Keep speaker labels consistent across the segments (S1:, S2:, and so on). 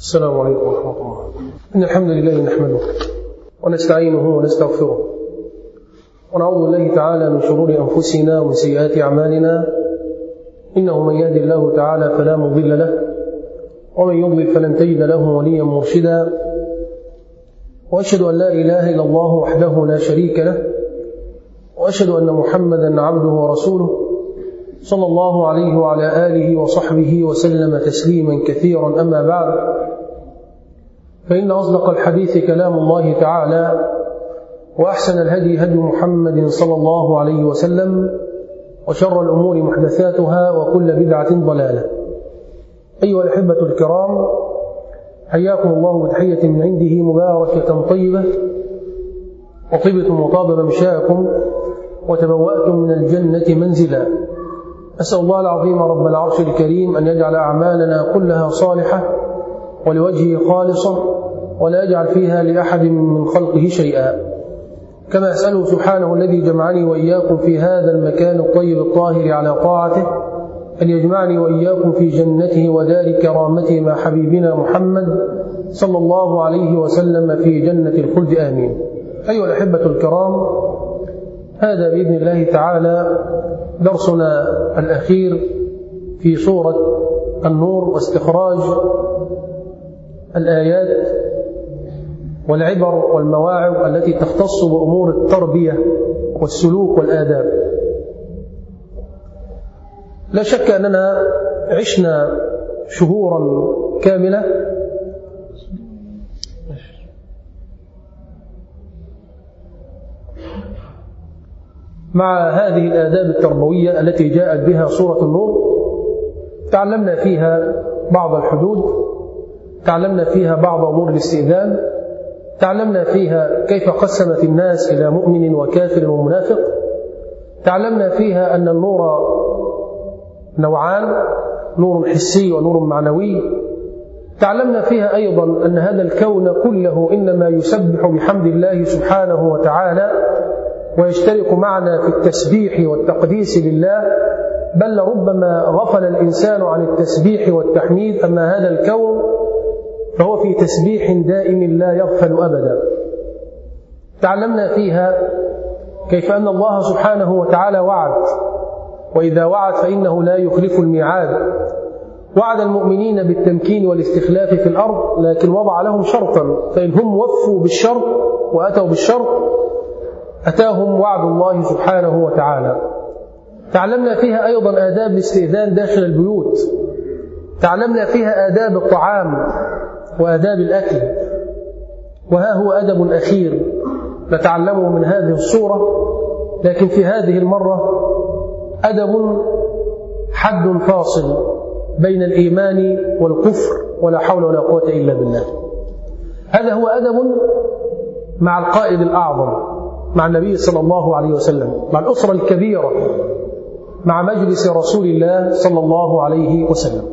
S1: السلام عليكم ورحمة الله. إن الحمد لله نحمده ونستعينه ونستغفره ونعوذ بالله تعالى من شرور أنفسنا ومن سيئات أعمالنا، إنه من يهدي الله تعالى فلا مضل له ومن يضلل فلن تجد له وليا مرشدا، وأشهد أن لا إله إلا الله وحده لا شريك له، وأشهد أن محمدا عبده ورسوله صلى الله عليه وعلى آله وصحبه وسلم تسليما كثيرا. أما بعد، فإن أصدق الحديث كلام الله تعالى، وأحسن الهدي هدي محمد صلى الله عليه وسلم، وشر الأمور محدثاتها وكل بدعة ضلالة. أيها الأحبة الكرام، حياكم الله بتحية من عنده مباركة طيبة، وطبتم وطاب ممشاكم وتبوأتم من الجنة منزلا. أسأل الله العظيم رب العرش الكريم أن يجعل أعمالنا كلها صالحة ولوجهه خالصة، ولا يجعل فيها لأحد من خلقه شيئا. كما أسأله سبحانه الذي جمعني وإياكم في هذا المكان الطيب الطاهر على طاعته أن يجمعني وإياكم في جنته ودار كرامته مع حبيبنا محمد صلى الله عليه وسلم في جنة الخلد، آمين. أيها الأحبة الكرام، هذا بإذن الله تعالى درسنا الأخير في سورة النور، واستخراج الآيات والعبر والمواعظ التي تختص بأمور التربية والسلوك والآداب. لا شك أننا عشنا شهورا كاملة مع هذه الآداب التربوية التي جاءت بها سورة النور. تعلمنا فيها بعض الحدود، تعلمنا فيها بعض أمور الاستئذان، تعلمنا فيها كيف قسمت الناس إلى مؤمن وكافر ومنافق، تعلمنا فيها أن النور نوعان، نور حسي ونور معنوي. تعلمنا فيها أيضا أن هذا الكون كله إنما يسبح بحمد الله سبحانه وتعالى، ويشترك معنا في التسبيح والتقديس لله، بل ربما غفل الإنسان عن التسبيح والتحميد. أما هذا الكون فهو في تسبيح دائم لا يغفل أبدا. تعلمنا فيها كيف أن الله سبحانه وتعالى وعد، وإذا وعد فإنه لا يخلف الميعاد. وعد المؤمنين بالتمكين والاستخلاف في الأرض، لكن وضع لهم شرطا، فإن هم وفوا بالشرط وأتوا بالشرط أتاهم وعد الله سبحانه وتعالى. تعلمنا فيها أيضا آداب الاستئذان داخل البيوت، تعلمنا فيها آداب الطعام وآداب الأكل. وها هو أدب أخير نتعلمه من هذه الصورة، لكن في هذه المرة أدب حد فاصل بين الإيمان والكفر، ولا حول ولا قوة إلا بالله. هذا هو أدب مع القائد الأعظم، مع النبي صلى الله عليه وسلم، مع الأسرة الكبيرة، مع مجلس رسول الله صلى الله عليه وسلم.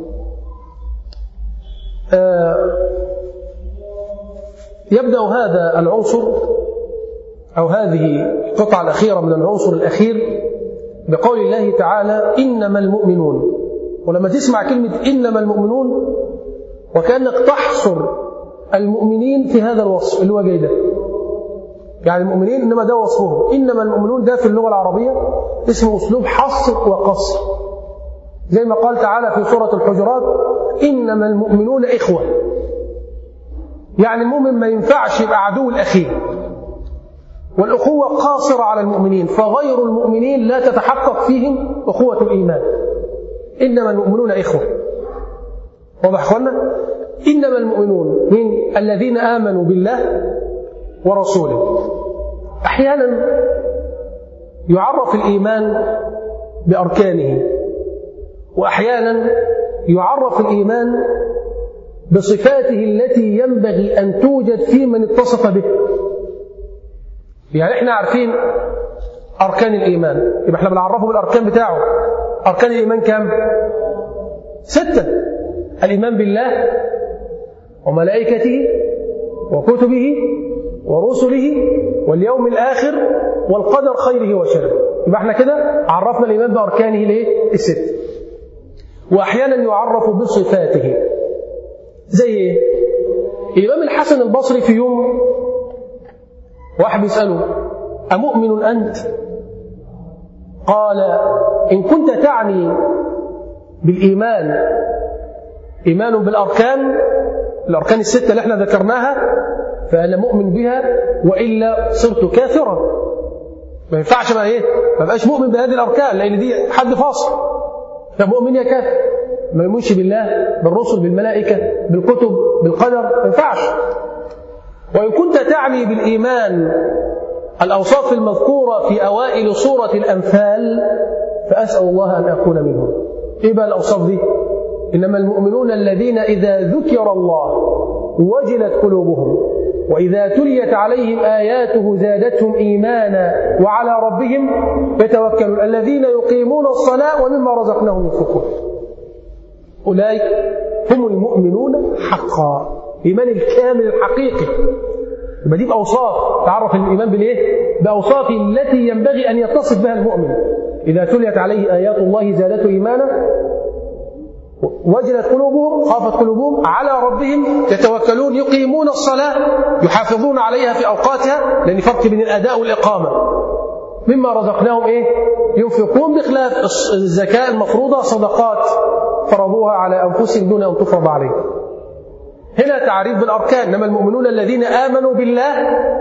S1: يبدأ هذا العنصر أو هذه القطعة الأخيرة من العنصر الأخير بقول الله تعالى: إنما المؤمنون. ولما تسمع كلمة إنما المؤمنون وكأنك تحصر المؤمنين في هذا الوصف اللي هو جاي ده، يعني المؤمنين إنما ده وصفهم. إنما المؤمنون ده في اللغة العربية اسمه أسلوب حصر وقصر، زي ما قال تعالى في سورة الحجرات: إنما المؤمنون إخوة. يعني المؤمن ما ينفعش يبقى عدو الأخير، والأخوة قاصرة على المؤمنين، فغير المؤمنين لا تتحقق فيهم أخوة الإيمان. إنما المؤمنون إخوة. واضح أخوانا؟ إنما المؤمنون من الذين آمنوا بالله ورسوله. أحيانا يعرف الإيمان بأركانه، وأحيانا يعرف الإيمان بصفاته التي ينبغي أن توجد في من اتصف به. يعني احنا عارفين أركان الإيمان، يبقى احنا بنعرفه بالأركان بتاعه. أركان الإيمان كم؟ 6: الإيمان بالله وملائكته وكتبه ورسله واليوم الآخر والقدر خيره وشره. يبقى احنا كده عرفنا الإيمان بأركانه ليه؟ 6. وأحيانا يعرف بصفاته، زي الإمام الحسن البصري في يوم واحد بيسأله أمؤمن أنت؟ قال إن كنت تعني بالإيمان إيمان بالأركان الستة اللي احنا ذكرناها فأنا مؤمن بها، وإلا صرت كافرا. ما ينفعش بقى ما بقاش مؤمن بهذه الأركان، لأن دي حد فاصل. فمؤمن يا كافر، ما يؤمنش بالله، بالرسل، بالملائكة، بالكتب، بالقدر، ما ينفعش. وإن كنت تعني بالإيمان الأوصاف المذكورة في أوائل سورة الأنفال فأسأل الله أن أكون منهم. إيه بقى الأوصاف دي؟ إنما المؤمنون الذين إذا ذكر الله وجلت قلوبهم وإذا تليت عليهم آياته زادتهم إيمانا وعلى ربهم يتوكلون الذين يقيمون الصلاة ومما رزقناهم ينفقون. أولئك هم المؤمنون حقا، إيمان الكامل الحقيقي. يبقى دي بأوصاف، تعرف الإيمان بالإيه؟ بأوصاف التي ينبغي أن يتصف بها المؤمن. إذا تليت عليه آيات الله زادته إيمانا وجلت قلوبهم، خافت قلوبهم، على ربهم يتوكلون، يقيمون الصلاة، يحافظون عليها في أوقاتها، لأن فرق بين الأداء والإقامة. مما رزقناهم ينفقون، بخلاف الزكاة المفروضة صدقات فرضوها على أنفسهم دون أن تفرض عليهم. هنا تعريف بالأركان. إنما المؤمنون الذين آمنوا بالله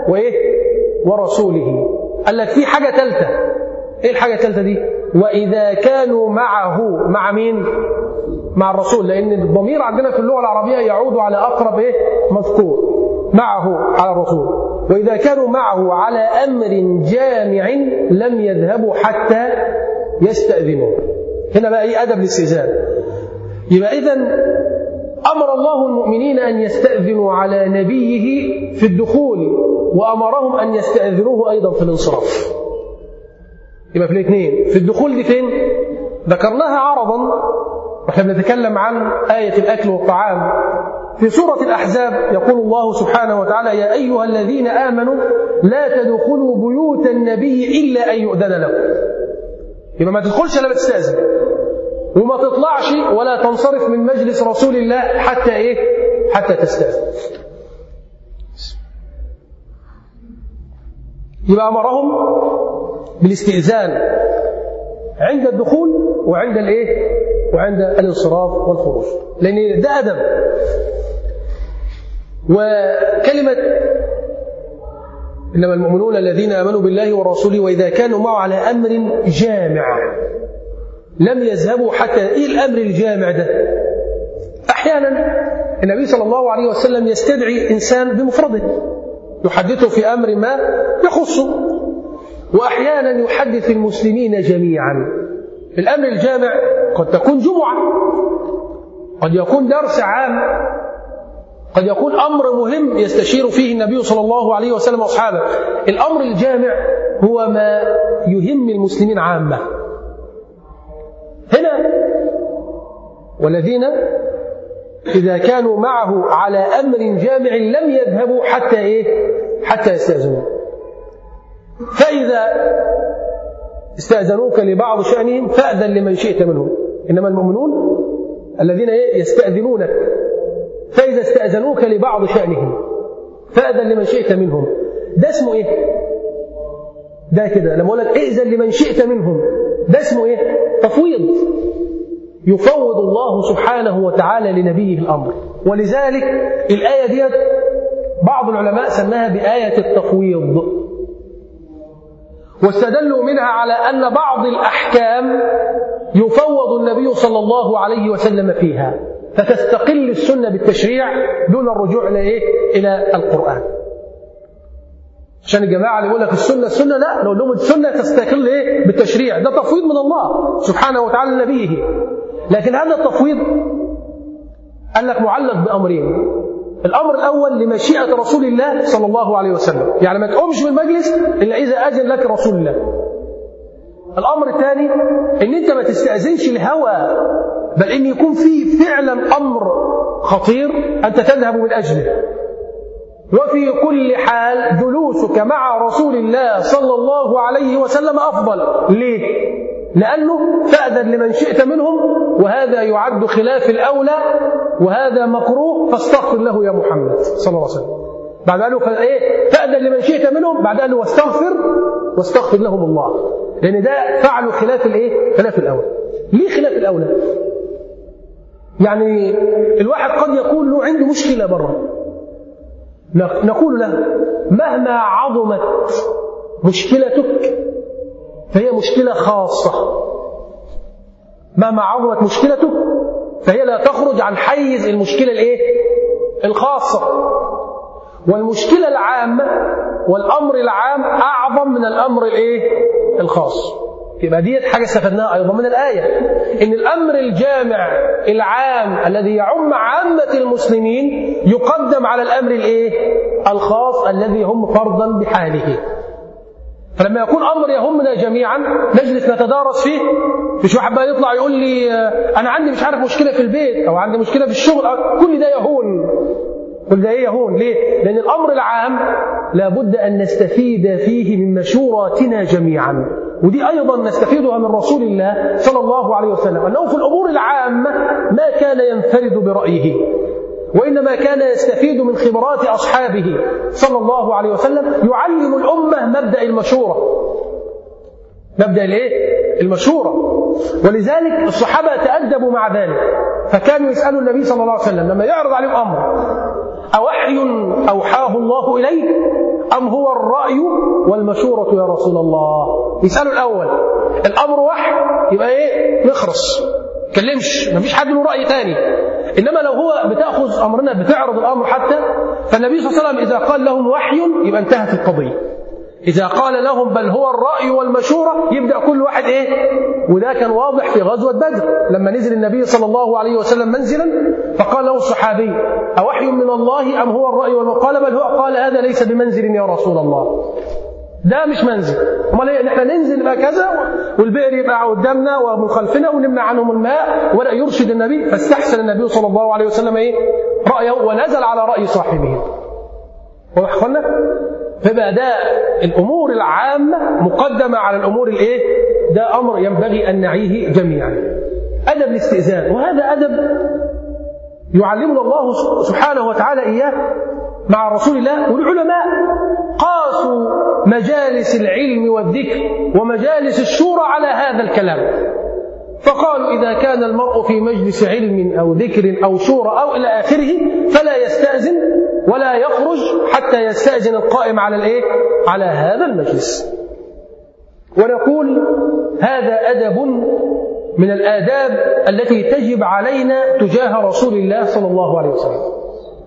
S1: ورسوله. قال لك في حاجة ثالثة. إيه الحاجة الثالثة دي؟ وإذا كانوا معه، مع مين؟ مع الرسول، لأن الضمير عندنا في اللغة العربية يعود على أقرب مذكور، معه على الرسول. وإذا كانوا معه على أمر جامع لم يذهبوا حتى يستأذنوا. هنا بقى أدب الاستئذان. يبقى إذن أمر الله المؤمنين أن يستأذنوا على نبيه في الدخول، وأمرهم أن يستأذنوه أيضا في الانصراف. يبقى في الاثنين. في الدخول دي فين؟ ذكرناها عرضا واحنا بنتكلم عن آية الأكل والطعام. في سورة الأحزاب يقول الله سبحانه وتعالى: يا أيها الذين آمنوا لا تدخلوا بيوت النبي إلا أن يؤذن لكم. يبقى ما تدخلش إلا بتستأذن، وما تطلعش ولا تنصرف من مجلس رسول الله حتى تستأذن. يبقى أمرهم بالاستئذان عند الدخول وعند الانصراف والخروج، لأن ده أدب. وكلمة إنما المؤمنون الذين آمنوا بالله ورسوله وإذا كانوا معه على أمر جامع لم يذهبوا حتى. إيه الأمر الجامع ده؟ أحيانا النبي صلى الله عليه وسلم يستدعي إنسان بمفرده يحدثه في أمر ما يخصه، وأحيانا يحدث المسلمين جميعا. الأمر الجامع قد تكون جمعة، قد يكون درس عام، قد يكون أمر مهم يستشير فيه النبي صلى الله عليه وسلم وأصحابه. الأمر الجامع هو ما يهم المسلمين عامة. هنا والذين إذا كانوا معه على أمر جامع لم يذهبوا حتى يستأذنوا. فإذا استأذنوك لبعض شأنهم فأذن لمن شئت منهم. إنما المؤمنون الذين يستأذنونك، فإذا استأذنوك لبعض شأنهم فأذن لمن شئت منهم. ده اسمه ده كده لما أقول لك ائذن لمن شئت منهم، ده اسمه تفويض. يفوض الله سبحانه وتعالى لنبيه الأمر. ولذلك الآية دي بعض العلماء سماها بآية التفويض، واستدلوا منها على أن بعض الأحكام يفوض النبي صلى الله عليه وسلم فيها، فتستقل السنة بالتشريع دون الرجوع إلى القرآن. عشان الجماعة اللي يقول لك السنة لا، نقول لهم السنة تستقل بالتشريع. ده تفويض من الله سبحانه وتعالى لنبيه. لكن هذا التفويض قال لك معلق بأمرين. الأمر الأول لمشيئة رسول الله صلى الله عليه وسلم، يعني ما تقومش من المجلس إلا إذا أذن لك رسول الله. الأمر الثاني إن أنت ما تستأذنش الهوى، بل إن يكون فيه فعلا أمر خطير أنت تذهب من أجله. وفي كل حال جلوسك مع رسول الله صلى الله عليه وسلم أفضل. ليه؟ لأنه فأذن لمن شئت منهم، وهذا يعد خلاف الأولى وهذا مكروه، فاستغفر له يا محمد صلى الله عليه وسلم. بعد قال له فأذن لمن شئت منهم، بعد قال له واستغفر لهم الله، لأن ده فعلوا خلاف خلاف الأولى. ليه خلاف الأولى؟ يعني الواحد قد يكون له عنده مشكلة بره، نقول له مهما عظمت مشكلتك فهي مشكلة خاصة، مهما عظمت مشكلتك فهي لا تخرج عن حيز المشكلة الخاصة، والمشكلة العامة والأمر العام أعظم من الأمر الخاص. يبقى دي حاجة استفدناها أيضا من الآية، إن الأمر الجامع العام الذي يعم عامة المسلمين يقدم على الأمر الخاص الذي هم فرضا بحاله. فلما يكون أمر يهمنا جميعا نجلس نتدارس فيه، مش واحد بقى يطلع يقول لي أنا عندي مش عارف مشكلة في البيت أو عندي مشكلة في الشغل، كل ده يهون. كل ده يهون ليه؟ لأن الأمر العام لابد أن نستفيد فيه من مشوراتنا جميعا، ودي أيضا نستفيدها من رسول الله صلى الله عليه وسلم، أنه في الأمور العامة ما كان ينفرد برأيه، وإنما كان يستفيد من خبرات أصحابه صلى الله عليه وسلم، يعلم الأمة مبدأ المشورة، مبدأ المشورة. ولذلك الصحابة تأدبوا مع ذلك، فكانوا يسألوا النبي صلى الله عليه وسلم لما يعرض عليهم أمر: أوحي أوحاه الله إليك أم هو الرأي والمشورة يا رسول الله؟ يسألوا الأول، الأمر وحي يبقى نخرس، كلمش، مفيش حد له رأي تاني. إنما لو هو بتأخذ أمرنا بتعرض الأمر حتى، فالنبي صلى الله عليه وسلم إذا قال لهم وحي يبقى انتهت القضية. إذا قال لهم بل هو الرأي والمشورة يبدأ كل واحد وده كان واضح في غزوة بدر لما نزل النبي صلى الله عليه وسلم منزلا، فقال له الصحابي: أوحي من الله أم هو الرأي والمشورة؟ قال بل هو. قال هذا ليس بمنزل يا رسول الله، ده مش منزل. امال نحن ننزل بقى كذا والبئر يبقى قدامنا ومن خلفنا ونمنع عنهم الماء، ولا يرشد النبي. فاستحسن النبي صلى الله عليه وسلم رأيه ونزل على رأي صاحبه. واخوانا، فبقى ده الأمور العامة مقدمة على الأمور ده أمر ينبغي أن نعيه جميعا. أدب الاستئذان، وهذا أدب يعلمنا الله سبحانه وتعالى إياه مع رسول الله. والعلماء قاسوا مجالس العلم والذكر ومجالس الشورى على هذا الكلام، فقالوا إذا كان المرء في مجلس علم أو ذكر أو شورى أو إلى آخره فلا يستأذن ولا يخرج حتى يستأذن القائم على هذا المجلس. ونقول هذا أدب من الآداب التي تجب علينا تجاه رسول الله صلى الله عليه وسلم.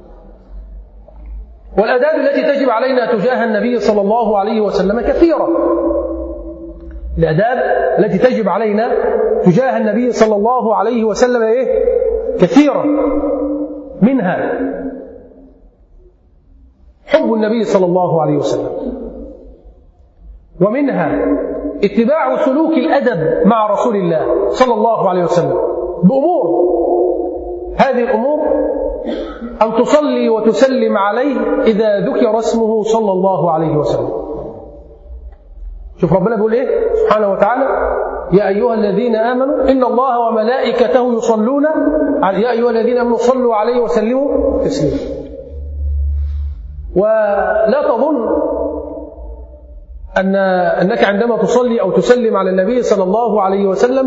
S1: والآداب التي تجب علينا تجاه النبي صلى الله عليه وسلم كثيرة. الآداب التي تجب علينا تجاه النبي صلى الله عليه وسلم كثيرة، منها حب النبي صلى الله عليه وسلم، ومنها اتباع سلوك الأدب مع رسول الله صلى الله عليه وسلم بأمور. هذه الأمور أن تصلي وتسلم عليه إذا ذكر اسمه صلى الله عليه وسلم. شوف ربنا بيقول سبحانه وتعالى: يا أيها الذين آمنوا إن الله وملائكته يصلون يا أيها الذين آمنوا صلوا عليه وسلموا تسليما. ولا تظن أنك عندما تصلي أو تسلم على النبي صلى الله عليه وسلم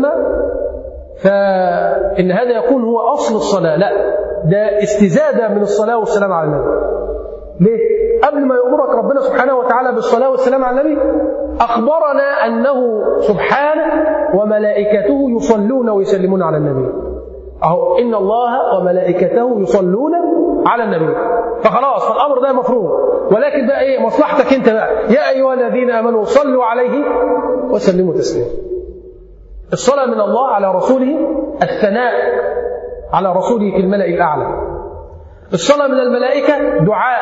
S1: فإن هذا يكون هو أصل الصلاة، لا، ده استزادة من الصلاة والسلام على النبي. ليه؟ قبل ما يأمرك ربنا سبحانه وتعالى بالصلاة والسلام على النبي أخبرنا أنه سبحانه وملائكته يصلون ويسلمون على النبي. أهو إن الله وملائكته يصلون على النبي، فخلاص الأمر ده مفروض. ولكن بقى مصلحتك أنت بقى: يا أيها الذين آمنوا صلوا عليه وسلموا تسليما. الصلاة من الله على رسوله، الثناء على رسوله في الملأ الأعلى. الصلاة من الملائكة دعاء،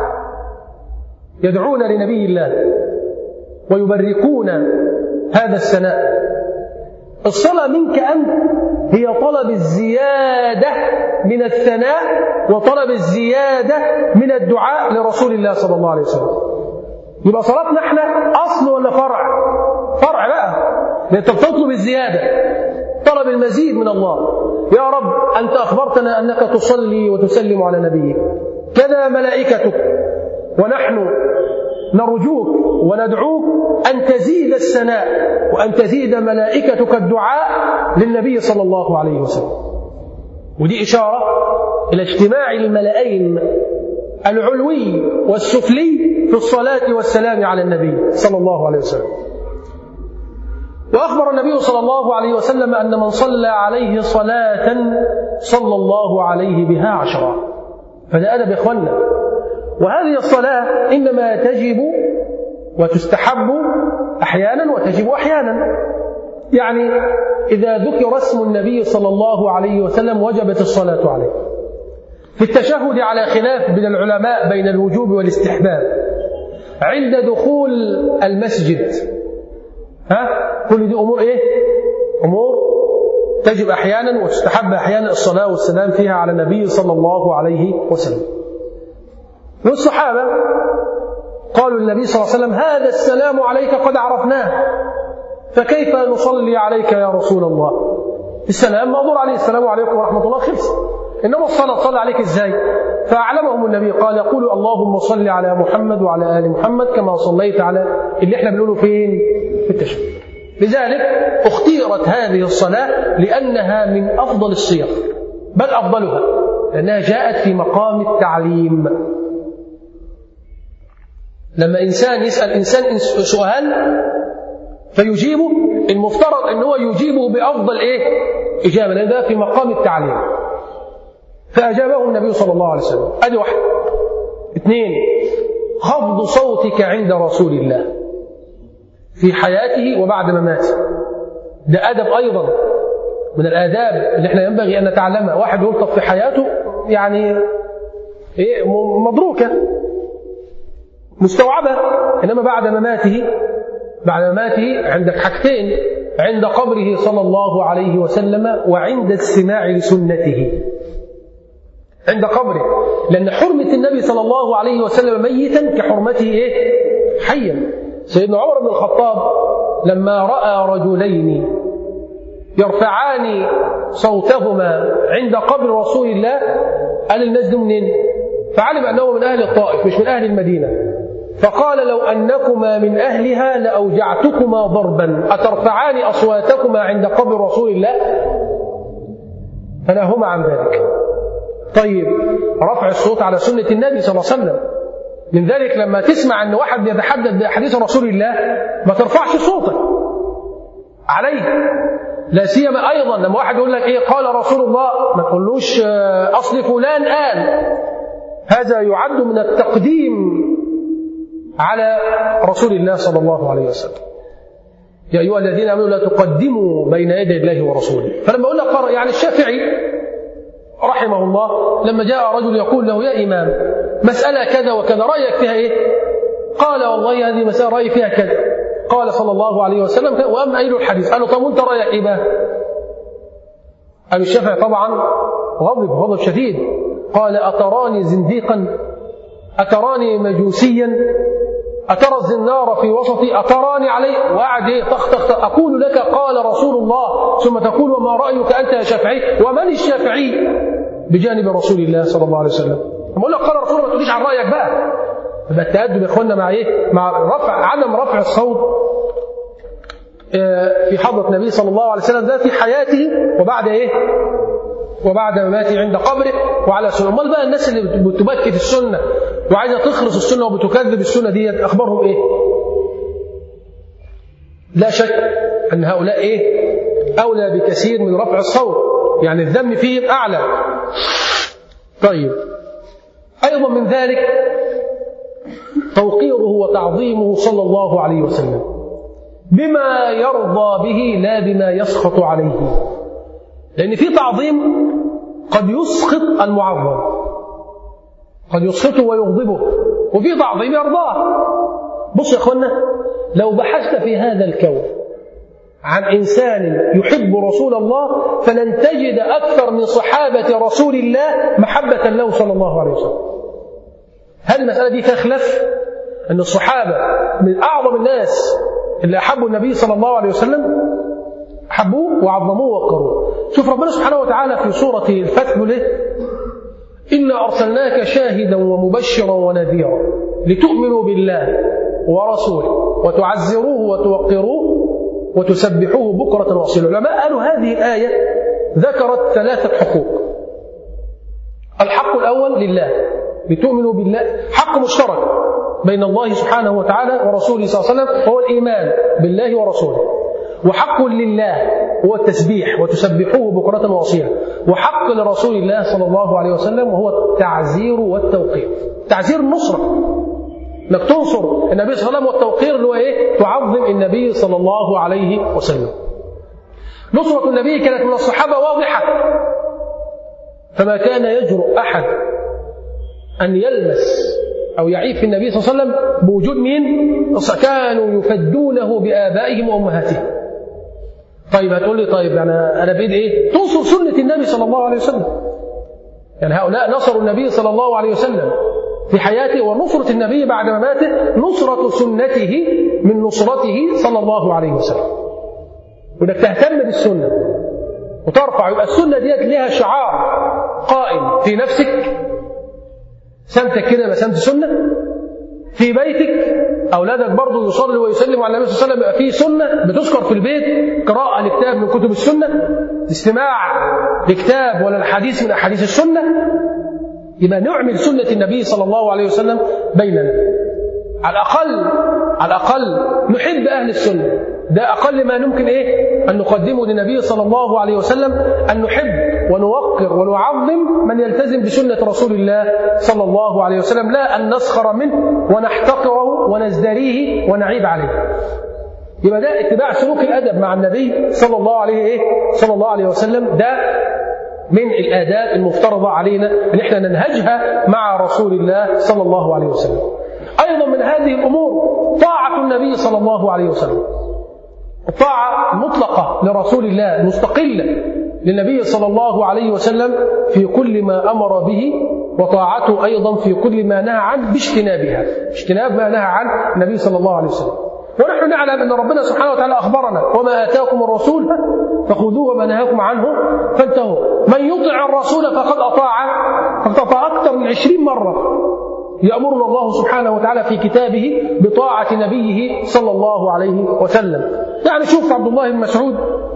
S1: يدعون لنبي الله ويبركون هذا الثناء. الصلاة منك أنت هي طلب الزيادة من الثناء وطلب الزيادة من الدعاء لرسول الله صلى الله عليه وسلم. يبقى صلاتنا احنا أصل ولا فرع؟ فرع بقى. أنت بتطلب الزيادة، طلب المزيد من الله. يا رب أنت أخبرتنا أنك تصلي وتسلم على نبيك، كذا ملائكتك، ونحن نرجوك وندعوك أن تزيد الثناء وأن تزيد ملائكتك الدعاء للنبي صلى الله عليه وسلم. ودي إشارة إلى اجتماع الملائين العلوي والسفلي في الصلاة والسلام على النبي صلى الله عليه وسلم. وأخبر النبي صلى الله عليه وسلم أن من صلى عليه صلاة صلى الله عليه بها 10. فده أدب يا إخوانا. وهذه الصلاة إنما تجب وتستحب أحيانا وتجب أحيانا. يعني إذا ذكر اسم النبي صلى الله عليه وسلم وجبت الصلاة عليه. في التشهد على خلاف بين العلماء بين الوجوب والاستحباب. عند دخول المسجد كل دي أمور إيه؟ أمور تجب أحيانا وتستحب أحيانا الصلاة والسلام فيها على النبي صلى الله عليه وسلم. والصحابة قالوا للنبي صلى الله عليه وسلم هذا السلام عليك قد عرفناه، فكيف نصلي عليك يا رسول الله؟ السلام مأمور عليه السلام عليكم ورحمة الله خلص، إنما الصلاة صلى عليك إزاي؟ فأعلمهم النبي قال يقول اللهم صل على محمد وعلى آل محمد كما صليت على اللي احنا بنقوله فين؟ في التشهد. لذلك اختيرت هذه الصلاة لأنها من أفضل الصيغ، بل أفضلها، لأنها جاءت في مقام التعليم. لما إنسان يسأل إنسان سؤال فيجيبه، المفترض أنه يجيبه بأفضل إجابة، لأن ده في مقام التعليم. فأجابه النبي صلى الله عليه وسلم. أدي واحد. 2 خفض صوتك عند رسول الله في حياته وبعد مماته. ده أدب أيضا من الآداب اللي احنا ينبغي أن نتعلمها. واحد يلطف في حياته يعني مدروكة مستوعبة، إنما بعد مماته عندك حاجتين: عند قبره صلى الله عليه وسلم وعند استماع لسنته. عند قبره، لأن حرمة النبي صلى الله عليه وسلم ميتا كحرمته حيا. سيدنا عمر بن الخطاب لما رأى رجلين يرفعان صوتهما عند قبر رسول الله قال الناس دول منين؟ فعلم أنه من أهل الطائف مش من أهل المدينة، فقال لو أنكما من أهلها لأوجعتكما ضربا أترفعان أصواتكما عند قبر رسول الله؟ فنهما عن ذلك. طيب، رفع الصوت على سنة النبي صلى الله عليه وسلم. من ذلك لما تسمع أن واحد يتحدث بحديث رسول الله ما ترفعش صوتك عليه، لا سيما أيضا لما واحد يقول لك قال رسول الله ما تقولوش أصل فلان قال. هذا يعد من التقديم على رسول الله صلى الله عليه وسلم. يا أيها الذين آمنوا لا تقدموا بين يدي الله ورسوله. فلما أقول لك يعني الشافعي رحمه الله لما جاء رجل يقول له يا إمام مسألة كذا وكذا رأيك فيها قال والله هذه مسألة رأيي فيها كذا. قال صلى الله عليه وسلم وأما قايل الحديث قال له طب وانت رأيك بقى؟ قال الشافعي طبعا غضب شديد، قال أتراني زنديقا؟ أتراني مجوسيا؟ أترى الزنار في وسطي؟ أتراني عليه؟ وقعد تخ أقول لك قال رسول الله ثم تقول وما رأيك أنت يا شافعي؟ ومن الشافعي بجانب رسول الله صلى الله عليه وسلم؟ أقول لك قال رسول الله ما تقوليش عن رأيك بقى. يبقى التأدب يا إخواننا مع مع عدم رفع الصوت في حضرة النبي صلى الله عليه وسلم، ده في حياته وبعد وبعد مماته عند قبره وعلى سنة. امال بقى الناس اللي بتبكت السنة وعايزة تخلص السنة وبتكذب السنة دي أخبارهم لا شك أن هؤلاء أولى بكثير من رفع الصوت، يعني الذم فيهم أعلى. طيب، أيضا من ذلك توقيره وتعظيمه صلى الله عليه وسلم بما يرضى به لا بما يسخط عليه، لأن في تعظيم قد يسخط المعظم، قد يسخطه ويغضبه، وفي تعظيم يرضاه. بص يا أخوانا، لو بحثت في هذا الكون عن إنسان يحب رسول الله فلن تجد أكثر من صحابة رسول الله محبة له صلى الله عليه وسلم. هل المسألة دي تخلف أن الصحابة من أعظم الناس اللي أحبوا النبي صلى الله عليه وسلم؟ أحبوه وعظموه ووقروه. شوف ربنا سبحانه وتعالى في سورة الفتح يقول إيه؟ إنا أرسلناك شاهدا ومبشرا ونذيرا لتؤمنوا بالله ورسوله وتعزروه وتوقروه وتسبحوه بكرة وأصيلا. العلماء قالوا هذه الآية ذكرت 3 حقوق. الحق الأول لله، لتؤمنوا بالله، حق مشترك بين الله سبحانه وتعالى ورسوله صلى الله عليه وسلم، وهو الإيمان بالله ورسوله. وحق لله هو التسبيح وتسبحوه بكرة وأصيلا. وحق لرسول الله صلى الله عليه وسلم وهو التعزير والتوقير. تعزير النصرة، انك تنصر النبي صلى الله عليه وسلم، والتوقير اللي هو ايه؟ تعظم النبي صلى الله عليه وسلم. نصرة النبي كانت من الصحابة واضحة، فما كان يجرؤ أحد أن يلمس أو يعيب في النبي صلى الله عليه وسلم بوجود مين؟ كانوا يفدونه بآبائهم وأمهاتهم. طيب هتقول لي طيب يعني أنا بإيد إيه؟ تنصر سنة النبي صلى الله عليه وسلم. يعني هؤلاء نصروا النبي صلى الله عليه وسلم في حياته، ونصرة النبي بعد مماته نصرة سنته من نصرته صلى الله عليه وسلم. وإنك تهتم بالسنة وترفع، يبقى السنة ديت لها شعار قائم في نفسك، سمتك كده بسمت سنة، في بيتك أولادك برضو يصلي ويسلم على النبي صلى الله عليه وسلم، يبقى في سنة بتذكر في البيت، قراءة لكتاب من كتب السنة، استماع لكتاب ولا الحديث من أحاديث السنة. يبقى نعمل سنة النبي صلى الله عليه وسلم بيننا. على الأقل نحب أهل السنة، ده أقل ما نمكن إيه؟ أن نقدمه للنبي صلى الله عليه وسلم، أن نحب ونوقر ونعظم من يلتزم بسنة رسول الله صلى الله عليه وسلم، لا أن نسخر منه ونحتقره ونزدريه ونعيب عليه. يبقى ده اتباع سلوك الأدب مع النبي صلى الله عليه وسلم. ده من الآداب المفترضة علينا أن احنا ننهجها مع رسول الله صلى الله عليه وسلم. أيضا من هذه الأمور طاعة النبي صلى الله عليه وسلم، الطاعة المطلقة لرسول الله المستقلة للنبي صلى الله عليه وسلم في كل ما أمر به، وطاعته أيضا في كل ما نهى عنه باجتنابها، اجتناب ما نهى عنه النبي صلى الله عليه وسلم. ونحن نعلم أن ربنا سبحانه وتعالى أخبرنا وما آتاكم الرسول فخذوه وما نهاكم عنه فانتهوا. من يطع الرسول فقد أطاع أكثر من 20 مرة يأمرنا الله سبحانه وتعالى في كتابه بطاعة نبيه صلى الله عليه وسلم. يعني شوف عبد الله بن مسعود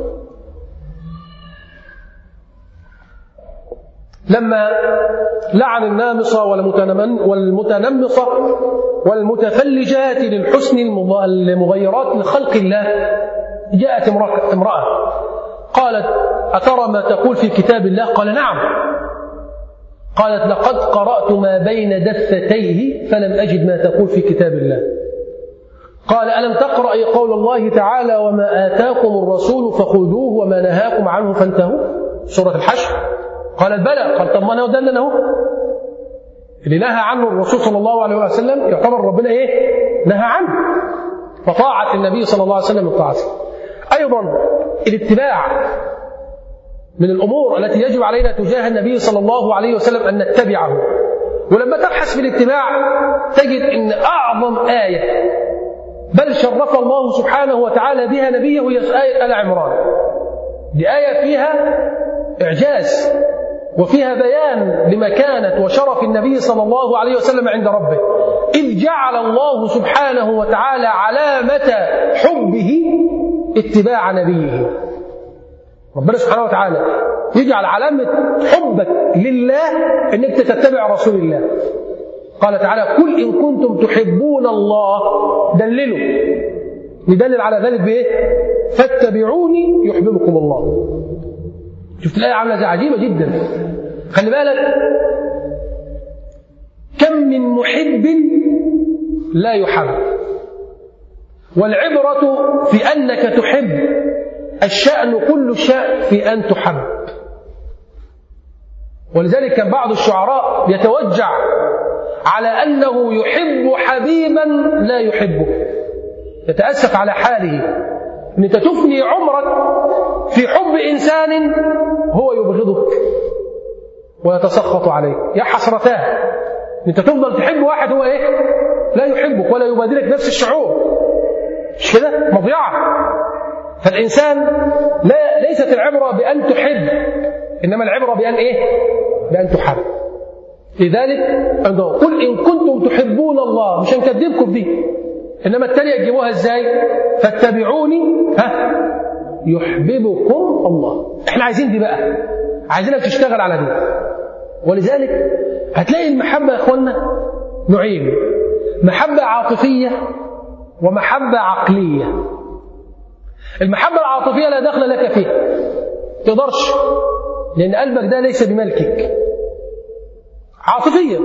S1: لما لعن النامصة والمتنمصة والمتفلجات للحسن المغيرات لخلق الله، جاءت امرأة قالت أترى ما تقول في كتاب الله؟ قال نعم. قالت لقد قرأت ما بين دفتيه فلم أجد ما تقول في كتاب الله. قال ألم تقرأي قول الله تعالى وما آتاكم الرسول فخذوه وما نهاكم عنه فانتهوا، سورة الحشر؟ قالت بلى. قال طب ما أنا ودلنا اهو اللي نهى عنه الرسول صلى الله عليه وسلم يعتبر ربنا ايه؟ نهى عنه. فطاعة النبي صلى الله عليه وسلم من طاعته. أيضا الاتباع من الأمور التي يجب علينا تجاه النبي صلى الله عليه وسلم أن نتبعه. ولما تبحث في الاتباع تجد أن أعظم آية بل شرف الله سبحانه وتعالى بها نبيه هي آية آل عمران. دي آية فيها إعجاز وفيها بيان لمكانة وشرف النبي صلى الله عليه وسلم عند ربه، إذ جعل الله سبحانه وتعالى علامة حبه اتباع نبيه. ربنا سبحانه وتعالى يجعل علامة حبك لله أنك تتبع رسول الله. قال تعالى قل إن كنتم تحبون الله، دللوا يدلل على ذلك بإيه؟ فاتبعوني يحببكم الله. شفت الآية عاملة زي عجيبة جدا. خلي بالك كم من محب لا يحب، والعبرة في أنك تحب، الشأن كل الشأن في أن تحب. ولذلك كان بعض الشعراء يتوجع على أنه يحب حبيبا لا يحبه، يتأسف على حاله، أن أنت تفني عمرك في حب إنسان هو يبغضك ويتسخط عليك. يا حسرتاه أن أنت تفضل تحب واحد هو إيه؟ لا يحبك ولا يبادلك نفس الشعور. مش كده؟ مضيعة. فالإنسان ليست العبرة بأن تحب، إنما العبرة بأن إيه؟ بأن تحب. لذلك قل إن كنتم تحبون الله، مش هنكذبكم في دي، إنما التانية تجيبوها إزاي؟ فاتبعوني يحببكم الله. إحنا عايزين دي بقى، عايزينك تشتغل على دي. ولذلك هتلاقي المحبة يا إخوانا نوعين: محبة عاطفية ومحبة عقلية. المحبة العاطفية لا دخل لك فيها، تقدرش، لأن قلبك ده ليس بملكك، عاطفية.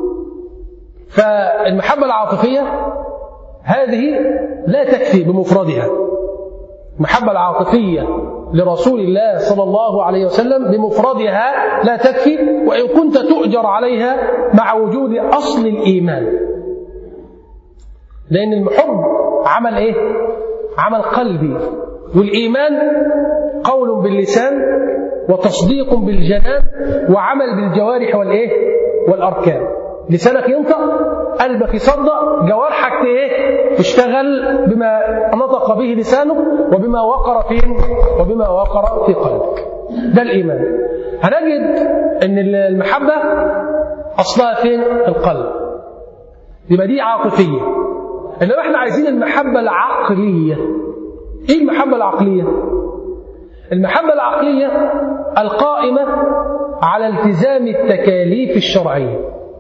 S1: فالمحبة العاطفية هذه لا تكفي بمفردها. المحبة العاطفية لرسول الله صلى الله عليه وسلم بمفردها لا تكفي، وإن كنت تؤجر عليها مع وجود أصل الإيمان. لأن المحب عمل إيه؟ عمل قلبي، والإيمان قول باللسان وتصديق بالجنان وعمل بالجوارح والإيه؟ والأركان. لسانك ينطق، قلبك يصدق، جوارحك إيه؟ تشتغل بما نطق به لسانك وبما وقر فين؟ وبما وقر في قلبك. ده الإيمان. هنجد أن المحبة أصلها فين؟ القلب. يبقى دي عاطفية. إنما إحنا عايزين المحبة العقلية. إيه المحبة العقلية؟ المحبة العقلية القائمة على التزام التكاليف الشرعية.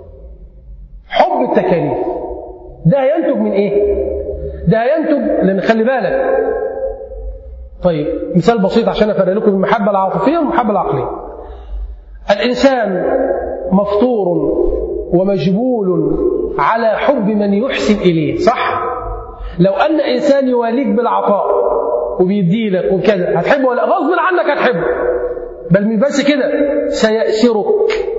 S1: حب التكاليف ده ينتج من إيه؟ ده ينتج، لأن خلي بالك. طيب مثال بسيط عشان أفرق لكم المحبة العاطفية والمحبة العقلية. الإنسان مفطور ومجبول على حب من يحسن إليه، صح؟ لو أن إنسان يواليك بالعطاء وبيديلك وكذا هتحبه ولا غصب عنك هتحبه؟ بل من بس كده سيأسرك،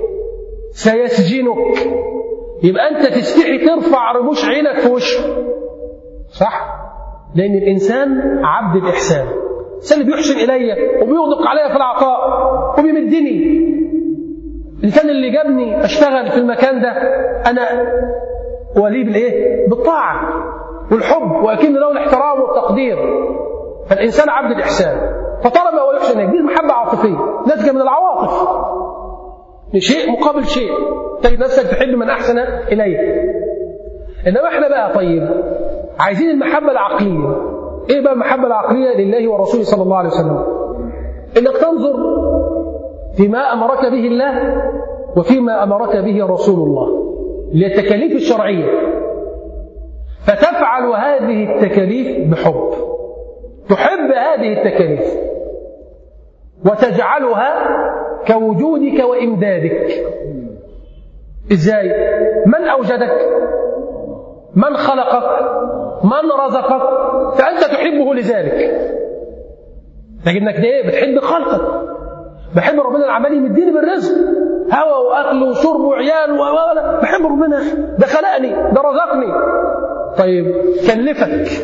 S1: سيسجنك. يبقى أنت تستحي ترفع رموش عينك في وشه، صح؟ لأن الإنسان عبد الإحسان. الإنسان اللي بيحسن إلي وبيغدق علي في العطاء وبيمدني، الإنسان اللي جابني أشتغل في المكان ده، أنا ولي بالإيه؟ بالطاعة والحب، وأكن له الاحترام والتقدير. فالإنسان عبد الإحسان، فطالما هو يحسن إليك، دي محبة عاطفية ناتجة من العواطف، شيء مقابل شيء، تجد نفسك تحب من أحسن إليك. إنما إحنا بقى طيب عايزين المحبة العقلية. إيه بقى المحبة العقلية لله ورسوله صلى الله عليه وسلم؟ إنك تنظر فيما أمرك به الله وفيما أمرك به رسول الله للتكاليف الشرعية، فتفعل هذه التكاليف بحب، تحب هذه التكاليف وتجعلها كوجودك وإمدادك. إزاي؟ من أوجدك؟ من خلقك؟ من رزقك؟ فأنت تحبه لذلك. لكنك بتحب خلقك، بحب ربنا العمال يمديني بالرزق، هوى وأكل وشرب وعيال بحب ربنا، ده خلقني، ده رزقني. طيب كلفك،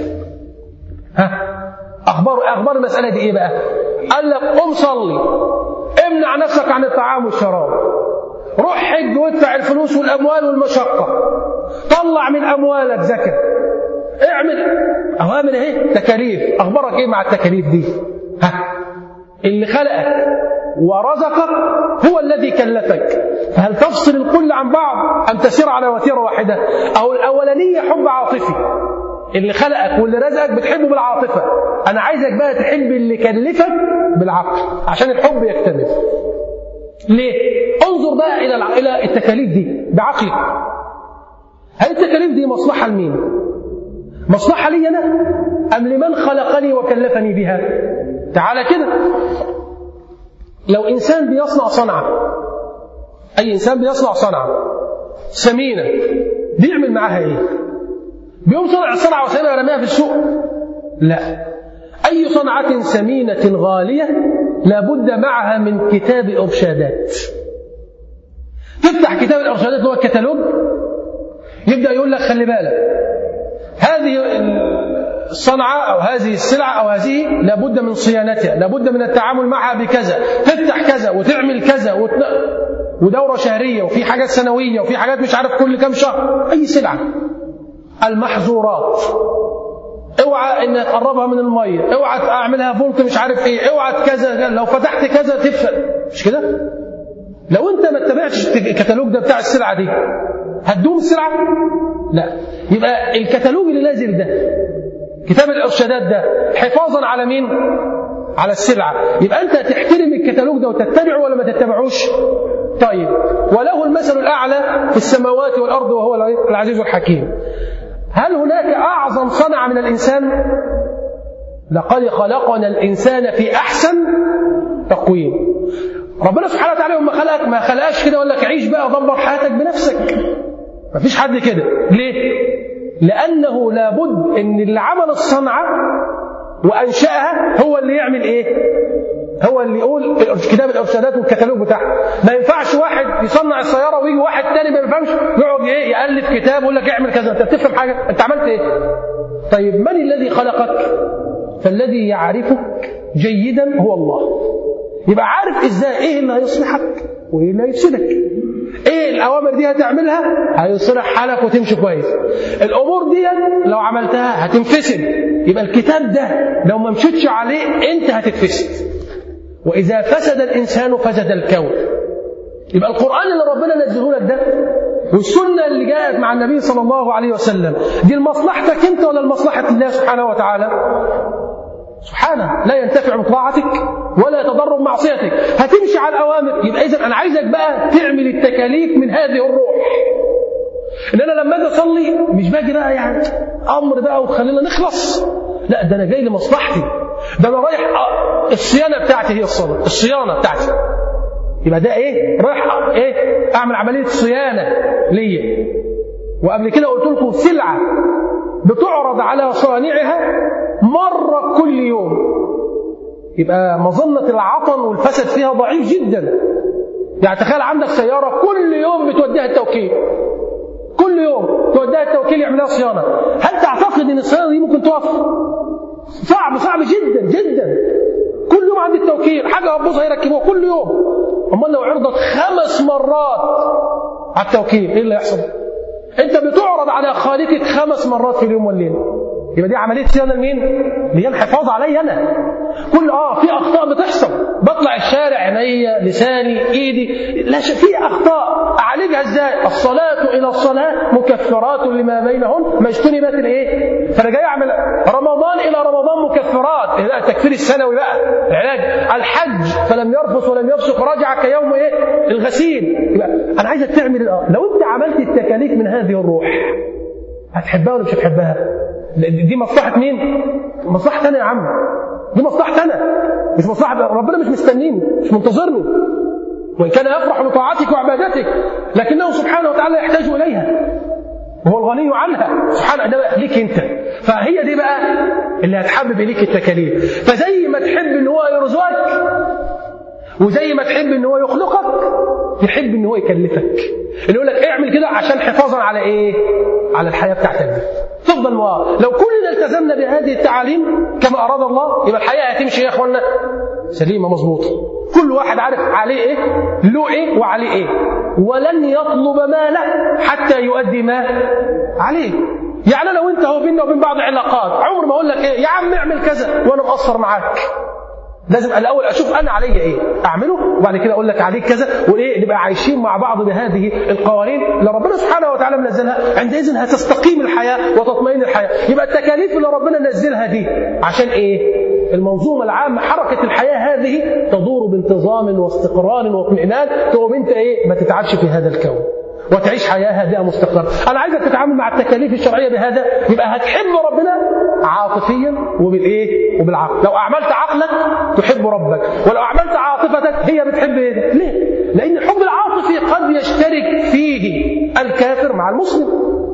S1: أخبار المسألة دي إيه بقى؟ قال لك قم صلي، امنع نفسك عن الطعام والشراب، روح حج وادفع الفلوس والأموال والمشقة، طلع من أموالك زكاة، اعمل أوامر اهي، تكاليف. أخبارك إيه مع التكاليف دي؟ اللي خلقك ورزقك هو الذي كلفك، فهل تفصل الكل عن بعض أم تسير على وتيرة واحدة؟ أو الأولانية حب عاطفي، اللي خلقك واللي رزقك بتحبه بالعاطفة، أنا عايزك بقى تحب اللي كلفك بالعقل عشان الحب يكتمل. ليه؟ انظر بقى إلى التكاليف دي بعقلك. هل التكاليف دي مصلحة لمين؟ مصلحة لي أنا أم لمن خلقني وكلفني بها؟ تعالى كده، لو إنسان بيصنع صنعة، أي إنسان بيصنع صنعة ثمينة، بيعمل معاها إيه؟ بيقوم صنع الصنعة وسيبها رميها في السوق؟ لا، أي صنعة ثمينة غالية لابد معها من كتاب إرشادات. تفتح كتاب الإرشادات اللي هو الكتالوج، يبدأ يقول لك خلي بالك، هذه الصنعة أو هذه السلعة أو هذه لابد من صيانتها، لابد من التعامل معها بكذا، تفتح كذا وتعمل كذا ودورة شهرية وفي حاجات سنوية وفي حاجات مش عارف كل كم شهر. أي سلعة، المحظورات، اوعى ان تقربها من الميه، اوعى اعملها فولت مش عارف ايه، اوعى كذا، لو فتحت كذا تفشل. مش كده؟ لو انت ما اتبعتش الكتالوج ده بتاع السلعه دي هتدوم السلعه؟ لا. يبقى الكتالوج اللي نازل ده، كتاب الارشادات ده، حفاظا على مين؟ على السلعه. يبقى انت تحترم الكتالوج ده وتتبعه ولا ما تتبعوش؟ طيب، وله المثل الاعلى في السماوات والارض وهو العزيز الحكيم. هل هناك اعظم صنعه من الانسان؟ لقد خلقنا الانسان في احسن تقويم. ربنا سبحانه وتعالى لما خلقك ما خلقش كده وقال لك عيش بقى ودبر حياتك بنفسك. ما فيش حد كده. ليه؟ لانه لابد ان اللي عمل الصنعه وانشاها هو اللي يعمل ايه؟ هو اللي يقول كتاب الارشادات والكتالوج بتاعها. ما ينفعش واحد يصنع السياره ويجي واحد تاني ما يفهمش يقعد ايه يالف كتاب ويقول لك اعمل كذا. انت بتفهم حاجه؟ انت عملت ايه؟ طيب من الذي خلقك؟ فالذي يعرفك جيدا هو الله. يبقى عارف ازاي ايه اللي هيصلحك وايه اللي هيفسدك. ايه الاوامر دي هتعملها هيصلح حالك وتمشي كويس، الامور دي لو عملتها هتنفسد. يبقى الكتاب ده لو ما مشيتش عليه انت هتتفسد. واذا فسد الانسان فسد الكون. يبقى القران اللي ربنا نزله لك ده والسنه اللي جاءت مع النبي صلى الله عليه وسلم دي لمصلحتك انت ولا لمصلحه الله سبحانه وتعالى؟ سبحانه لا ينتفع بطاعتك ولا يتضرر بمعصيتك. هتمشي على الأوامر. يبقى إذن أنا عايزك بقى تعمل التكاليف من هذه الروح. إن أنا لما أجي أصلي مش باجي بقى يعني أمر بقى وخلينا نخلص. لا، ده أنا جاي لمصلحتي. ده أنا رايح الصيانة بتاعتي هي الصلاة، الصيانة بتاعتي. يبقى ده إيه؟ رايح إيه؟ أعمل عملية صيانة ليا. وقبل كده قلت لكم سلعة بتعرض على صانعها مرة كل يوم. يبقى مظنة العطن والفسد فيها ضعيف جدا. يعني تخيل عندك سيارة كل يوم بتوديها التوكيل، كل يوم توديها التوكيل يعملها صيانة. هل تعتقد ان الصيانة دي ممكن تقف؟ صعب جدا جدا. كل يوم عند التوكيل حاجة هتبوظها يركبوها كل يوم. أما لو عرضت 5 مرات على التوكيل ايه اللي يحصل؟ انت بتعرض على خالقك 5 مرات في اليوم والليل. يبقى دي عمليه صيانه لمين؟ اللي هي الحفاظ علي انا. كل في اخطاء بتحصل، بطلع الشارع عينيا لساني ايدي، لا في اخطاء اعالجها ازاي؟ الصلاه الى الصلاه مكفرات لما بينهن ما اجتنبت الايه؟ فانا جاي اعمل رمضان الى رمضان مكفرات، التكفير السنوي بقى العلاج. الحج فلم يرفث ولم يفسق رجع كيوم ايه؟ الغسيل. يبقى انا عايزك تعمل لو انت عملت التكاليف من هذه الروح هتحبها ولا مش هتحبها؟ دي مصلحة مين؟ مصلحة أنا يا عم. دي مصلحة أنا، مش مصلحة ربنا. مش مستنيني، مش منتظرني. وإن كان يفرح بطاعتك وعبادتك لكنه سبحانه وتعالى يحتاج إليها وهو الغني عنها سبحانه. ده ليك أنت. فهي دي بقى اللي هتحبب إليك التكاليف. فزي ما تحب إن هو يرزقك وزي ما تحب إن هو يخلقك يحب إن هو يكلفك. اللي يقول لك اعمل كده عشان حفاظا على إيه؟ على الحياة بتاعتك دي. تفضل لو كلنا التزمنا بهذه التعاليم كما أراد الله يبقى الحياة هتمشي يا أخوانا سليمة مظبوطة. كل واحد عارف عليه إيه، له إيه وعليه إيه، ولن يطلب ماله حتى يؤدي ما عليه. يعني لو أنت هو بيننا وبين بعض علاقات عمر ما أقول لك إيه يا عم اعمل كذا وأنا مقصر معاك. لازم الأول أشوف أنا علي إيه أعمله وبعد كده أقول لك عليك كذا، وليه نبقى عايشين مع بعض بهذه القوانين اللي ربنا سبحانه وتعالى منزلها. عندئذ هتستقيم الحياة وتطمئن الحياة. يبقى التكاليف اللي ربنا نزلها دي عشان إيه؟ المنظومة العامة، حركة الحياة هذه تدور بانتظام واستقرار واطمئنان. تقوم أنت إيه؟ ما تتعبش في هذا الكون وتعيش حياة هادئة مستقرة. أنا عايزك تتعامل مع التكاليف الشرعية بهذا. يبقى هتحب ربنا عاطفيا وبالإيه؟ وبالعقل. لو أعملت عقلك تحب ربك، ولو أعملت عاطفتك هي بتحب إيه؟ ليه؟ لأن الحب العاطفي قد يشترك فيه الكافر مع المسلم.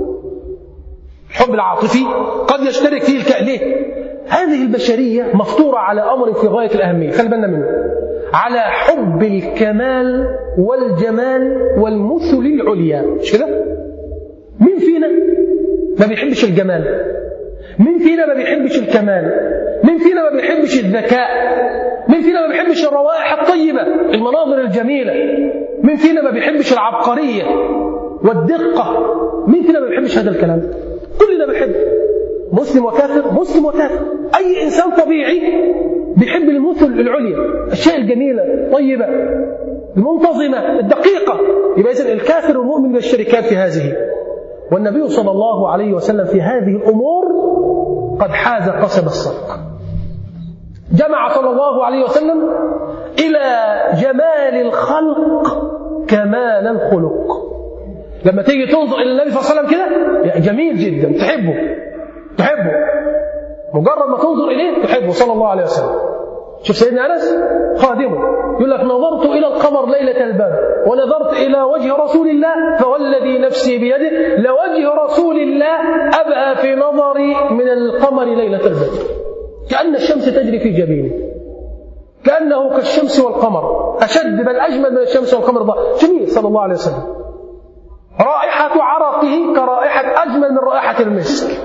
S1: الحب العاطفي قد يشترك فيه ليه؟ هذه البشرية مفطورة على أمر في غاية الأهمية، خلي بالنا منه، على حب الكمال والجمال والمثل العليا. مش كده؟ مين فينا ما بيحبش الجمال؟ مين فينا ما بيحبش الكمال؟ مين فينا ما بيحبش الذكاء؟ مين فينا ما بيحبش الروائح الطيبة، المناظر الجميلة؟ مين فينا ما بيحبش العبقرية والدقة؟ مين فينا ما بيحبش هذا الكلام؟ كلنا بنحب. مسلم وكافر، مسلم وكافر. أي إنسان طبيعي بيحب المثل العليا، الشيء الجميلة الطيبة المنتظمة الدقيقة. يبقى إذن الكافر والمؤمن يشتركان في هذه. والنبي صلى الله عليه وسلم في هذه الأمور قد حاز قصب الصدق. جمع صلى الله عليه وسلم إلى جمال الخلق كمال الخلق. لما تيجي تنظر إلى النبي صلى الله عليه وسلم كده جميل جدا، تحبه مجرد ما تنظر إليه تحبه صلى الله عليه وسلم. شوف سيدنا أنس خادمه يقول لك نظرت إلى القمر ليلة البدر ونظرت إلى وجه رسول الله فوالذي نفسي بيده لوجه رسول الله أبهى في نظري من القمر ليلة البدر، كأن الشمس تجري في جبينه، كأنه كالشمس والقمر، أشد بل أجمل من الشمس والقمر ضوء. جميل صلى الله عليه وسلم. رائحة عرقه كرائحة أجمل من رائحة المسك.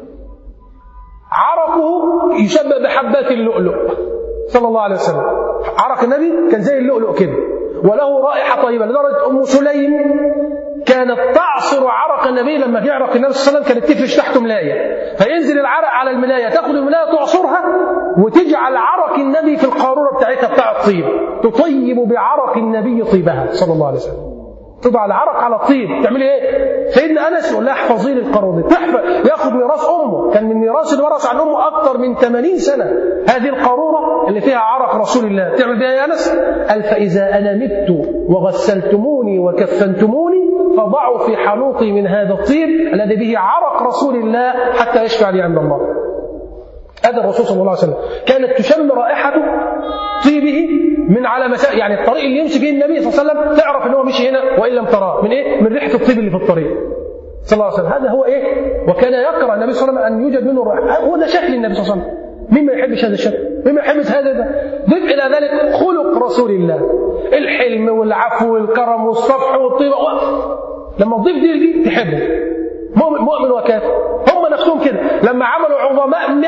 S1: عرقه يشبه بحبات اللؤلؤ صلى الله عليه وسلم. عرق النبي كان زي اللؤلؤ كده، وله رائحة طيبة لدرجة أم سليم كانت تعصر عرق النبي. لما يعرق النبي صلى الله عليه وسلم كانت تفرش تحته ملاية، فينزل العرق على الملاية، تاخد الملاية تعصرها وتجعل عرق النبي في القارورة بتاعتها بتاع الطيب، تطيب بعرق النبي طيبها صلى الله عليه وسلم. تضع العرق على الطيب. تعملي ايه؟ سيدنا انس يقول لها احفظي لي القارورة دي، تحفظ، ياخذ ميراث امه، كان من ميراث اللي ورث عن امه اكثر من 80 سنة هذه القارورة اللي فيها عرق رسول الله. تعمل بها يا انس؟ قال فاذا انا مت وغسلتموني وكفنتموني فضعوا في حنوطي من هذا الطيب الذي به عرق رسول الله حتى يشفع لي عند الله. هذا الرسول صلى الله عليه وسلم كانت تشم رائحة طيبه من على مساء، يعني الطريق اللي يمشي فيه النبي صلى الله عليه وسلم تعرف ان هو مشي هنا وان لم تراه. من ايه؟ من ريحة الطيب اللي في الطريق صلى الله عليه وسلم. هذا هو ايه؟ وكان يكره النبي صلى الله عليه وسلم ان يوجد منه الرائحة. هو ده شكل النبي صلى الله عليه وسلم. مين ما يحبش هذا الشكل؟ مين ما يحبش هذا ده؟ ضف الى ذلك خلق رسول الله، الحلم والعفو والكرم والصفح والطيبة. لما تضيف دي تحبه. مؤمن وكافر هم نفسهم كده. لما عملوا عظماء 100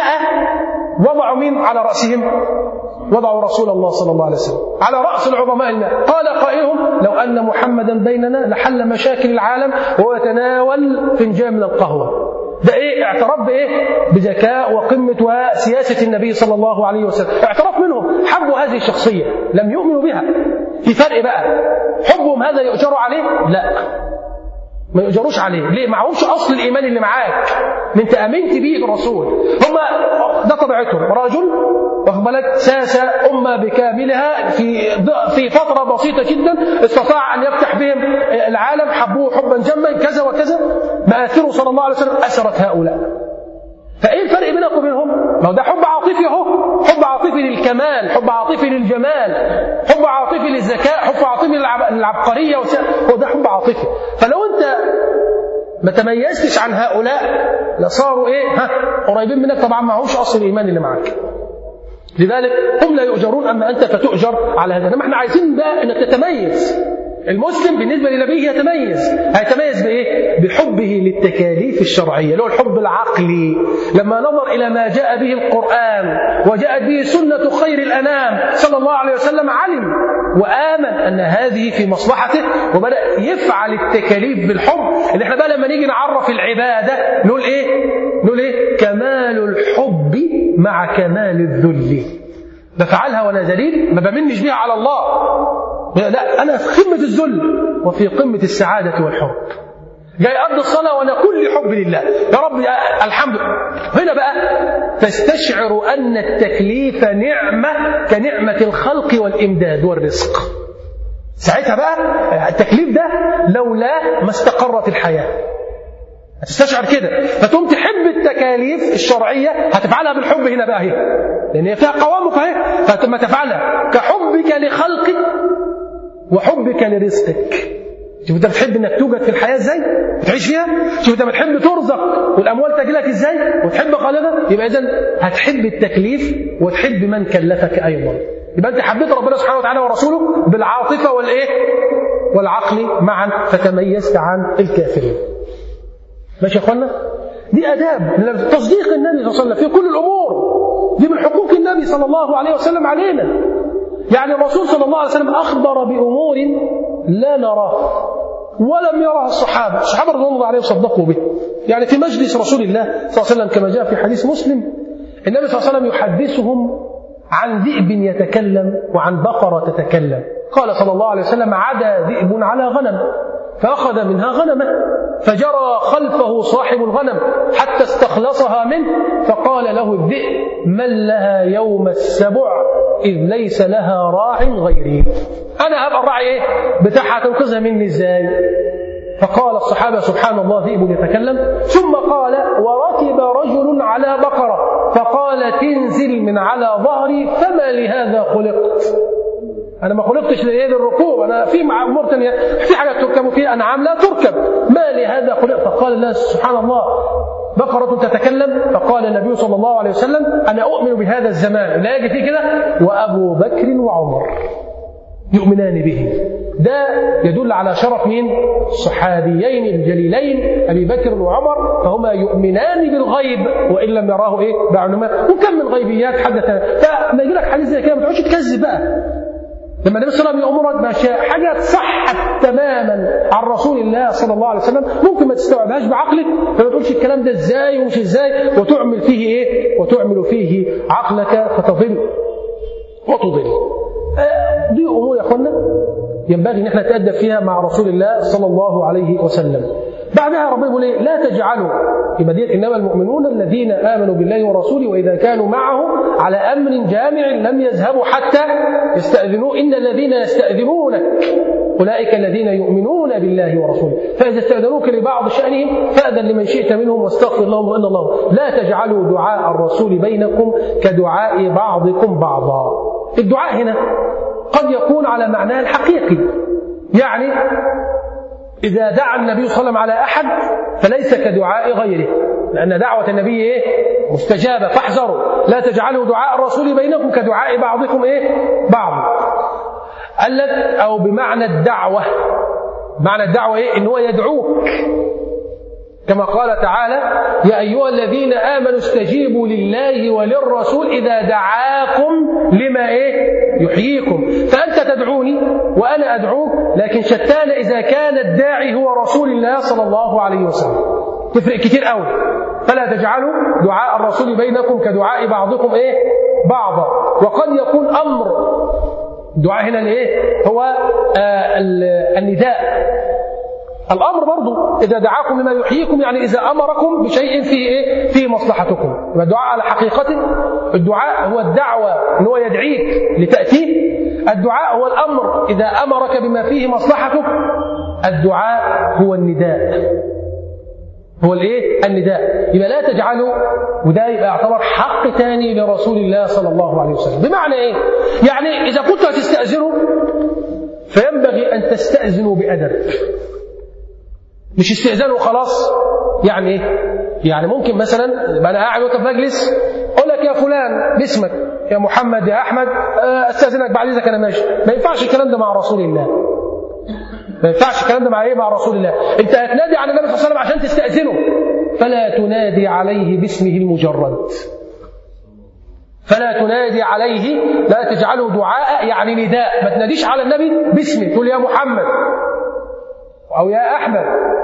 S1: وضعوا مين على رأسهم؟ وضعوا رسول الله صلى الله عليه وسلم على رأس العظماء 100. قال قائلهم لو أن محمدا بيننا لحل مشاكل العالم ويتناول فنجان من القهوة. ده ايه؟ اعتراف بايه؟ بذكاء وقمة وسياسة النبي صلى الله عليه وسلم. اعتراف منهم، حبوا هذه الشخصية لم يؤمنوا بها. في فرق بقى، حبهم هذا يؤجروا عليه؟ لا، ما يؤجروش عليه. ليه؟ معهمش اصل الايمان اللي معاك، انت امنت بيه بالرسول. هم ده طبيعتهم. رجل واخد بالك ساس امه بكاملها في فتره بسيطه جدا، استطاع ان يفتح بهم العالم، حبوه حبا جما كذا وكذا. مآثره صلى الله عليه وسلم اثرت هؤلاء. فايه الفرق بينك وبينهم؟ ما هو ده حب عاطفي اهو، حب عاطفي للكمال، حب عاطفي للجمال، حب عاطفي للذكاء، حب عاطفي للعبقريه، هو ده حب عاطفي. فلو انت ما تميزتش عن هؤلاء لصاروا ايه؟ قريبين منك، طبعا ما هوش اصل الايمان اللي معاك. لذلك هم لا يؤجرون، اما انت فتؤجر على هذا. انما احنا عايزين بقى انك تتميز. المسلم بالنسبه لنبيه هيتميز بايه؟ بحبه للتكاليف الشرعيه، اللي هو الحب العقلي. لما نظر الى ما جاء به القران وجاءت به سنه خير الانام صلى الله عليه وسلم علم وامن ان هذه في مصلحته، وبدا يفعل التكاليف بالحب. اللي احنا بقى لما نيجي نعرف العباده نقول ايه؟ كمال الحب مع كمال الذل. بفعلها وانا ذليل، ما بمنش بيها على الله، لا، أنا في قمة الذل وفي قمة السعادة والحب. جاي أقضي الصلاة وأنا كل حب لله، يا رب الحمد لله. هنا بقى تستشعر أن التكليف نعمة كنعمة الخلق والإمداد والرزق. ساعتها بقى التكليف ده لولا ما استقرت الحياة. تستشعر كده، فتقوم تحب التكاليف الشرعية، هتفعلها بالحب هنا بقى، هي لأن هي فيها قوامك اهي، فتما تفعلها كحبك لخلقك وحبك لرزقك. شوف انت بتحب انك توجد في الحياه ازاي وتعيش فيها، شوف انت بتحب ترزق والاموال تجيلك ازاي وتحب خالقك، يبقى اذا هتحب التكليف وتحب من كلفك ايضا. يبقى انت حبيت ربنا سبحانه وتعالى ورسوله بالعاطفه والعقل معا، فتميزت عن الكافرين. ماشي يا اخوانا؟ دي اداب تصديق النبي صلى الله عليه وسلم في كل الامور. دي من حقوق النبي صلى الله عليه وسلم علينا. يعني الرسول صلى الله عليه وسلم أخبر بأمور لا نراه، ولم يرها الصحابة رضوان الله عليهم صدقوا به. يعني في مجلس رسول الله صلى الله عليه وسلم كما جاء في حديث مسلم، النبي صلى الله عليه وسلم يحدثهم عن ذئب يتكلم وعن بقرة تتكلم. قال صلى الله عليه وسلم: عدا ذئب على غنم فأخذ منها غنمة، فجرى خلفه صاحب الغنم حتى استخلصها منه، فقال له الذئب: من لها يوم السبع إذ ليس لها راع غيري. أنا هبقى الراعي بتاعها، تنقذها مني إزاي؟ فقال الصحابة: سبحان الله، ذئب يتكلم. ثم قال: وركب رجل على بقرة فقال: تنزل من على ظهري، فما لهذا خلقت؟ أنا ما خلقتش للركوب، أنا في أمور ثانية، في حاجة تركب وفي أنعام لا تركب، ما لهذا خلقت؟ فقال الله: سبحان الله، بقرة تتكلم. فقال النبي صلى الله عليه وسلم: أنا أؤمن بهذا الزمان لا يجي فيه كده، وأبو بكر وعمر يؤمنان به. ده يدل على شرف مين؟ الصحابيين الجليلين أبي بكر وعمر، فهما يؤمنان بالغيب وإن لم يراه بعلماء. وكم من غيبيات حدث. فما يجي لك حديث زي كده ما تقعدش تكذب بقى. لما النبي صلى الله عليه وسلم يأمرك بأشياء حاجات صحت تماما عن رسول الله صلى الله عليه وسلم، ممكن ما تستوعبهاش بعقلك، فما تقولش الكلام ده ازاي ومش ازاي، وتعمل فيه وتعمل فيه عقلك فتضل وتضل. دي أمور يا أخوانا ينبغي ان احنا نتأدب فيها مع رسول الله صلى الله عليه وسلم. بعدها ربنا يقول: لا تجعلوا، يبقى ديت انما المؤمنون الذين امنوا بالله ورسوله واذا كانوا معه على امر جامع لم يذهبوا حتى يستأذنوه، ان الذين يستأذنونك اولئك الذين يؤمنون بالله ورسوله، فاذا استأذنوك لبعض شأنهم فأذن لمن شئت منهم واستغفر لهم وان الله. لا تجعلوا دعاء الرسول بينكم كدعاء بعضكم بعضا. الدعاء هنا قد يكون على معناه الحقيقي، يعني إذا دعا النبي صلى الله عليه وسلم على أحد فليس كدعاء غيره، لأن دعوة النبي مستجابة، فاحذروا لا تجعلوا دعاء الرسول بينكم كدعاء بعضكم بعض. أو بمعنى الدعوة، معنى الدعوة إن هو يدعوك، كما قال تعالى: يا أيها الذين آمنوا استجيبوا لله وللرسول إذا دعاكم لما يحييكم. فأنت تدعوني وأنا أدعوك، لكن شتان إذا كان الداعي هو رسول الله صلى الله عليه وسلم، تفرق كتير قوي. فلا تجعلوا دعاء الرسول بينكم كدعاء بعضكم بعضا. وقد يكون أمر، الدعاء هنا هو النداء. الأمر برضو إذا دعاكم لما يحييكم، يعني إذا أمركم بشيء فيه مصلحتكم. الدعاء على حقيقته، الدعاء هو الدعوة إن هو يدعيك لتأتيه. الدعاء هو الأمر إذا أمرك بما فيه مصلحتك. الدعاء هو النداء، هو النداء. يبقى لا تجعلوا، وده يبقى يعتبر حق تاني لرسول الله صلى الله عليه وسلم. بمعنى يعني إذا كنت هتستأذنوا فينبغي أن تستأذنوا بأدب، مش استئذانه خلاص. يعني ممكن مثلا يبقى انا قاعد وانت في مجلس اقول لك: يا فلان باسمك، يا محمد، يا احمد، استاذنك بعد اذنك انا ماشي. ما ينفعش الكلام ده مع رسول الله، ما ينفعش الكلام ده مع رسول الله. انت هتنادي على النبي صلى الله عليه وسلم عشان تستأذنه، فلا تنادي عليه باسمه المجرد، فلا تنادي عليه، لا تجعله دعاء يعني نداء. ما تناديش على النبي باسمه، تقول يا محمد أو يا أحمد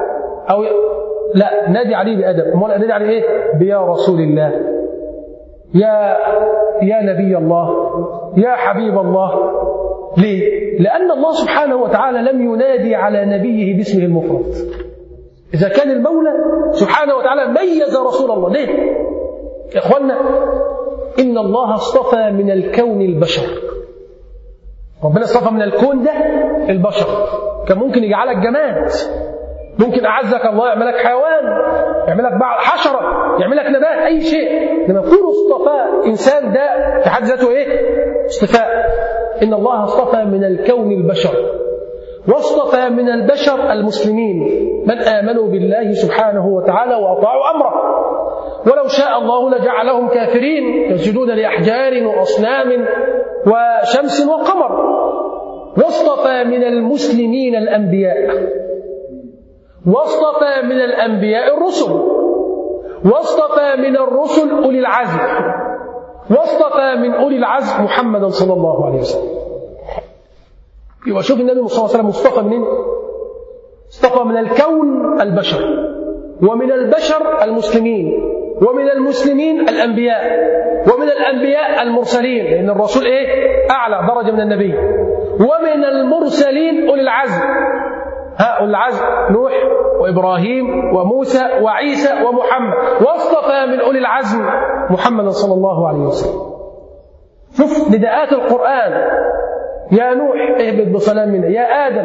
S1: لا، نادي عليه بأدب. امال نادي عليه بيا رسول الله، يا نبي الله، يا حبيب الله. ليه؟ لأن الله سبحانه وتعالى لم ينادي على نبيه باسمه المفرد. إذا كان المولى سبحانه وتعالى ميز رسول الله، ليه؟ يا إخوانا، إن الله اصطفى من الكون البشر. ربنا اصطفى من الكون ده البشر. كان ممكن يجعلك جماد، ممكن أعزك الله يعملك حيوان، يعملك حشرة، يعملك نبات، أي شيء. لما يكون اصطفى إنسان، ده في حد ذاته اصطفاء. إن الله اصطفى من الكون البشر، واصطفى من البشر المسلمين من آمنوا بالله سبحانه وتعالى وأطاعوا أمره. ولو شاء الله لجعلهم كافرين يسجدون لأحجار وأصنام وشمس وقمر. واصطفى من المسلمين الأنبياء، واصطفى من الأنبياء الرسل، واصطفى من الرسل أولي العزم، واصطفى من أولي العزم محمدا صلى الله عليه وسلم. يبقى شوف النبي صلى الله عليه وسلم مصطفى منين؟ اصطفى من الكون البشر، ومن البشر المسلمين، ومن المسلمين الأنبياء، ومن الأنبياء المرسلين، لأن الرسول أعلى درجة من النبي، ومن المرسلين أولي العزم. أولي العزم نوح وإبراهيم وموسى وعيسى ومحمد، واصطفى من أولي العزم محمد صلى الله عليه وسلم. شوف نداءات القرآن: يا نوح اهبط بسلام منا، يا آدم.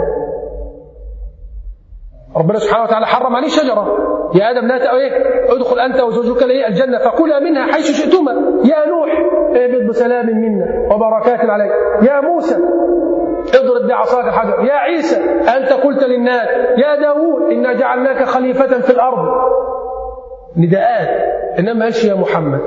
S1: ربنا سبحانه وتعالى حرم عليه شجرة: يا آدم لا ادخل أنت وزوجك الجنة فكلا منها حيث شئتما. يا نوح اهبط بسلام منا وبركات عليك. يا موسى اضرب بعصاك الحجر. يا عيسى أنت قلت للناس. يا داود إنا جعلناك خليفة في الأرض. نداءات. إنما قالش يا محمد.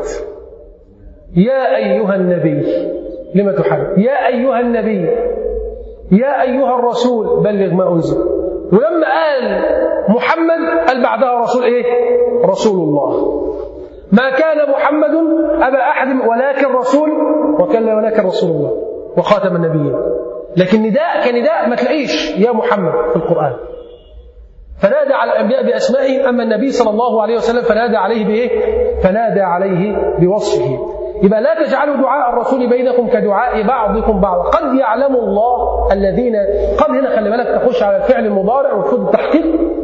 S1: يا أيها النبي لما تحارب. يا أيها النبي، يا أيها الرسول بلغ ما أنزل. ولما قال محمد قال بعدها رسول رسول الله. ما كان محمد أبا أحد ولكن رسول، ولكن رسول الله وخاتم النبيين. لكن نداء كنداء ما تلاقيش يا محمد في القرآن. فنادى على الأنبياء بأسمائهم، أما النبي صلى الله عليه وسلم فنادى عليه فنادى عليه بوصفه. يبقى لا تجعلوا دعاء الرسول بينكم كدعاء بعضكم بعضا. قد يعلم الله الذين، قد هنا خلي بالك تخش على الفعل المضارع وتفيد التحقيق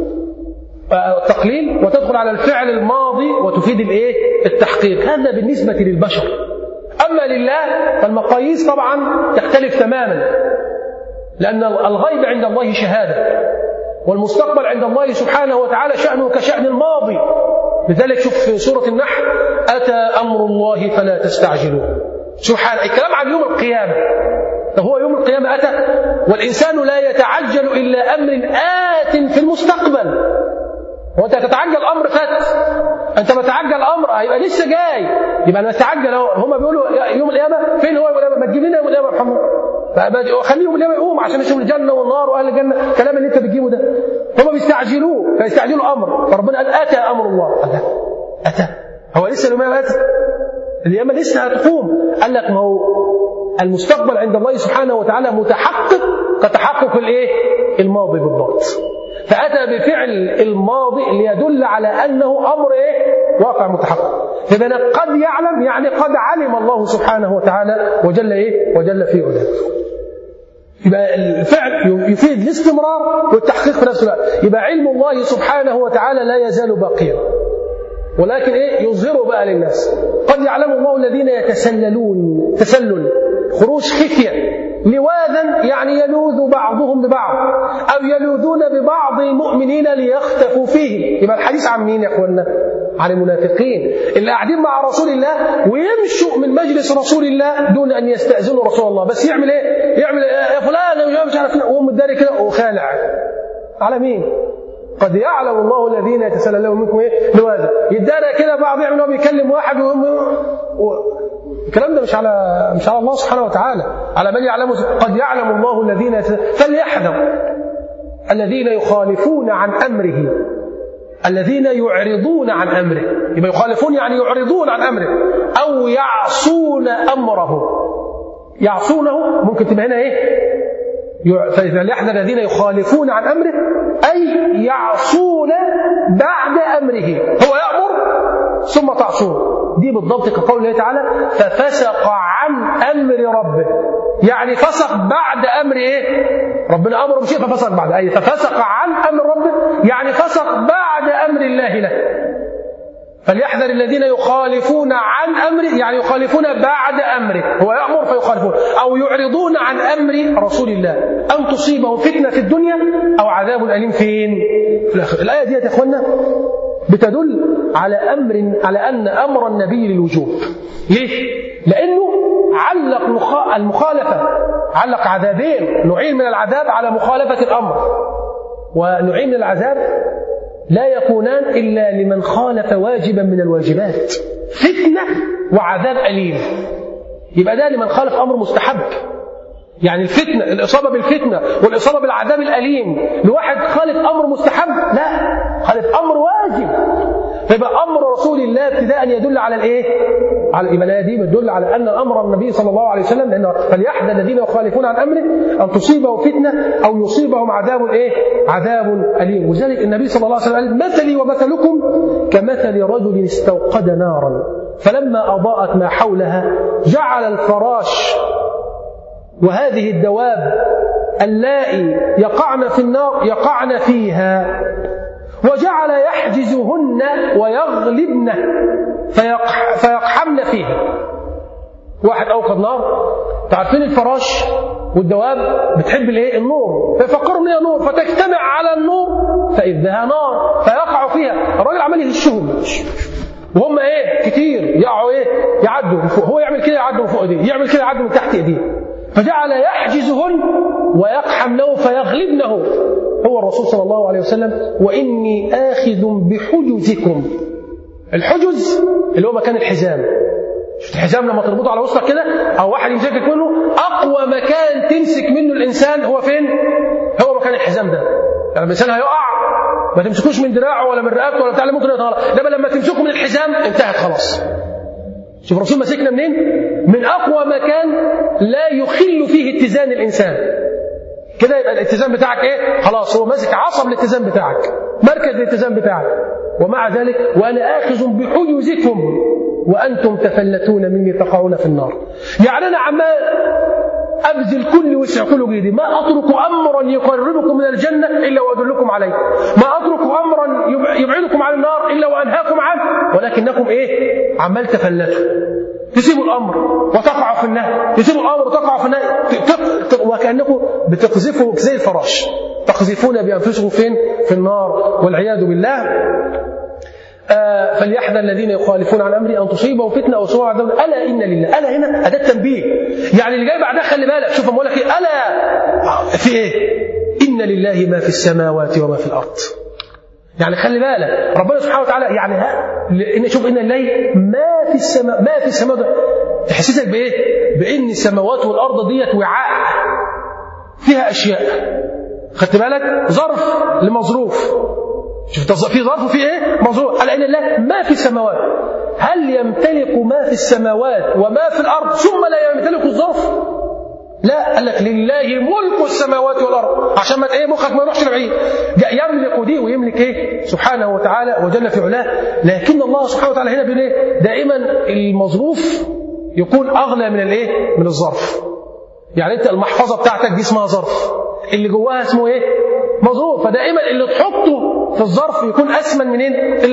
S1: التقليل، وتدخل على الفعل الماضي وتفيد التحقيق. هذا بالنسبة للبشر. أما لله فالمقاييس طبعا تختلف تماما، لأن الغيب عند الله شهادة، والمستقبل عند الله سبحانه وتعالى شأنه كشأن الماضي. لذلك شوف في سورة النحل: أتى أمر الله فلا تستعجلوه. سبحانه الكلام عن يوم القيامة. هو يوم القيامة أتى، والإنسان لا يتعجل إلا أمر آت في المستقبل. وأنت تتعجل أمر فات، أنت بتعجل أمر هيبقى لسه جاي، يبقى أنا أتعجل. هم بيقولوا يوم القيامة فين هو يوم القيامة؟ ما تجيب لنا يوم القيامة يا محمد، خليه يوم القيامة يقوم عشان نشوف الجنة والنار وأهل الجنة. الكلام اللي أنت بتجيبه ده هم بيستعجلوه، فيستعجلوا أمر. فربنا قال أتى أمر الله. أتى هو لسه القيامة أتى؟ القيامة لسه هتقوم. قال لك ما هو المستقبل عند الله سبحانه وتعالى متحقق كتحقق الماضي بالضبط. فأتى بفعل الماضي ليدل على أنه أمر واقع متحقق. إذن قد يعلم يعني قد علم الله سبحانه وتعالى وجل وجل في علاه. يبقى الفعل يفيد الاستمرار والتحقيق في نفس الوقت. يبقى علم الله سبحانه وتعالى لا يزال باقيا، ولكن يظهره بقى للناس. قد يعلم الله الذين يتسللون تسلل، خروج خفية، لواذا يعني يلوذ بعضهم ببعض، أو يلوذون ببعض المؤمنين ليختفوا فيه. يبقى الحديث عن مين يا أخوانا؟ عن المنافقين اللي قاعدين مع رسول الله ويمشوا من مجلس رسول الله دون أن يستأذنوا رسول الله. بس يعمل يعمل يا فلان مش عارف، وهم مداري كده وخالع. على مين؟ قد يعلم الله الذين يتسللون منكم لواذا. يداري كده بعض يعمل بيكلم واحد الكلام ده مش على الله سبحانه وتعالى، على من يعلمه. قد يعلم الله الذين فليحذر الذين يخالفون عن أمره، الذين يعرضون عن أمره. يبقى يخالفون يعني يعرضون عن أمره، أو يعصون أمره. يعصونه ممكن تبقى هنا فليحذر الذين يخالفون عن أمره أي يعصون بعد أمره. هو يأمر ثم تعصون. دي بالضبط كقول الله تعالى: ففسق عن أمر ربه. يعني فسق بعد أمر ربنا أمره بشيء ففسق بعد، أي ففسق عن أمر ربه يعني فسق بعد أمر الله له. فليحذر الذين يخالفون عن أمره يعني يخالفون بعد أمره. هو يأمر فيخالفون، أو يعرضون عن أمر رسول الله أن تصيبه فتنة في الدنيا أو عذاب أليم فين؟ في الآخرة. الآية دي يا إخوانا بتدل على أن أمر النبي للوجوب. ليه؟ لأنه علق المخالفة، علق عذابين، نوعين من العذاب على مخالفة الأمر، ونوعين من العذاب لا يكونان إلا لمن خالف واجبا من الواجبات، فتنة وعذاب أليم. يبقى ده لمن خالف أمر مستحب، يعني الفتنة، الإصابة بالفتنة والإصابة بالعذاب الأليم لواحد خالف أمر مستحب، لا، خالف أمر واجب. فيبقى أمر رسول الله ابتداء يدل على الإيه؟ على الإيمان. دي بتدل على أن أمر النبي صلى الله عليه وسلم، لأنه فليحذر الذين يخالفون عن أمره أن تصيبهم فتنة أو يصيبهم عذاب إيه؟ عذاب أليم. وذلك النبي صلى الله عليه وسلم قال: مثلي ومثلكم كمثل رجل استوقد نارا فلما أضاءت ما حولها جعل الفراش وهذه الدواب اللائي يقعن في النار يقعن فيها، وجعل يحجزهن ويغلبن فيقحمن فيها. واحد أوقد نار، تعرفين الفراش والدواب بتحب الايه؟ النور، فيفكروا ان هي نور فتجتمع على النور فإذها نار فيقعوا فيها. الراجل عمال يهشهم وهم ايه؟ كتير يقعوا ايه؟ يعدوا من فوق، هو يعمل كده يعدوا من فوق ايديه، يعمل كده يعدوا من تحت ايديه، فجعل يحجزهن ويقحمنه فيغلبنه. هو الرسول صلى الله عليه وسلم: وإني آخذ بحجزكم. الحجز اللي هو مكان الحزام. شفت الحزام لما تربطه على وسطك كده أو واحد يمسكك منه، أقوى مكان تمسك منه الإنسان هو فين؟ هو مكان الحزام ده. يعني الإنسان هيقع ما تمسكوش من دراعه ولا من رقبته ولا بتاع، ممكن يتغلط، انما لما تمسكه من الحزام انتهت خلاص. شوف الرسول مسكنا منين؟ من أقوى مكان لا يخل فيه اتزان الإنسان. كده يبقى الاتزان بتاعك ايه؟ خلاص هو ماسك عصب الاتزان بتاعك، مركز الاتزان بتاعك. ومع ذلك: وأنا آخذ بحجزكم وأنتم تفلتون مني تقعون في النار. يعني أنا عمال أبذل كل وسع كل جهدي، ما أترك أمرا يقربكم من الجنة إلا وأدلكم عليه، ما أترك أمرا يبعدكم عن النار إلا وأنهاكم عنه، ولكنكم إيه؟ عمال تفلتوا، تسيبوا الأمر وتقعوا في النهي، تسيبوا الأمر وتقعوا في النهي، وكأنكم بتقذفوا زي الفراش، تقذفون بأنفسكم فين؟ في النار والعياذ بالله. فليحذر الذين يخالفون عن أمري أن تصيبهم فتنة أو يصيبهم عذاب. ألا إن لله. ألا هنا أداة تنبيه، يعني اللي جاي بعدها خلي بالك. شوف بقول لك إيه؟ ألا في إيه؟ إن لله ما في السماوات وما في الأرض. يعني خلي بالك ربنا سبحانه وتعالى، يعني شوف إن لله ما في السماء، ما في السماوات، تحسسك بإيه؟ بإن السماوات والأرض ديت وعاء فيها أشياء. خدت بالك؟ ظرف لمظروف. شوف في ظرف وفي ايه؟ مظروف. قال ان الله ما في السماوات. هل يمتلك ما في السماوات وما في الارض ثم لا يمتلك الظرف؟ لا، قال لك لله ملك السماوات والارض، عشان ما ايه مخك ما يروحش لبعيد. يملك دي ويملك ايه؟ سبحانه وتعالى وجل في علاه. لكن الله سبحانه وتعالى هنا بيقول ايه؟ دائما المظروف يكون اغلى من الايه؟ من الظرف. يعني انت المحفظه بتاعتك دي اسمها ظرف، اللي جواها اسمه ايه؟ مظروف. فدائما اللي تحطه في الظرف يكون أسمن منين؟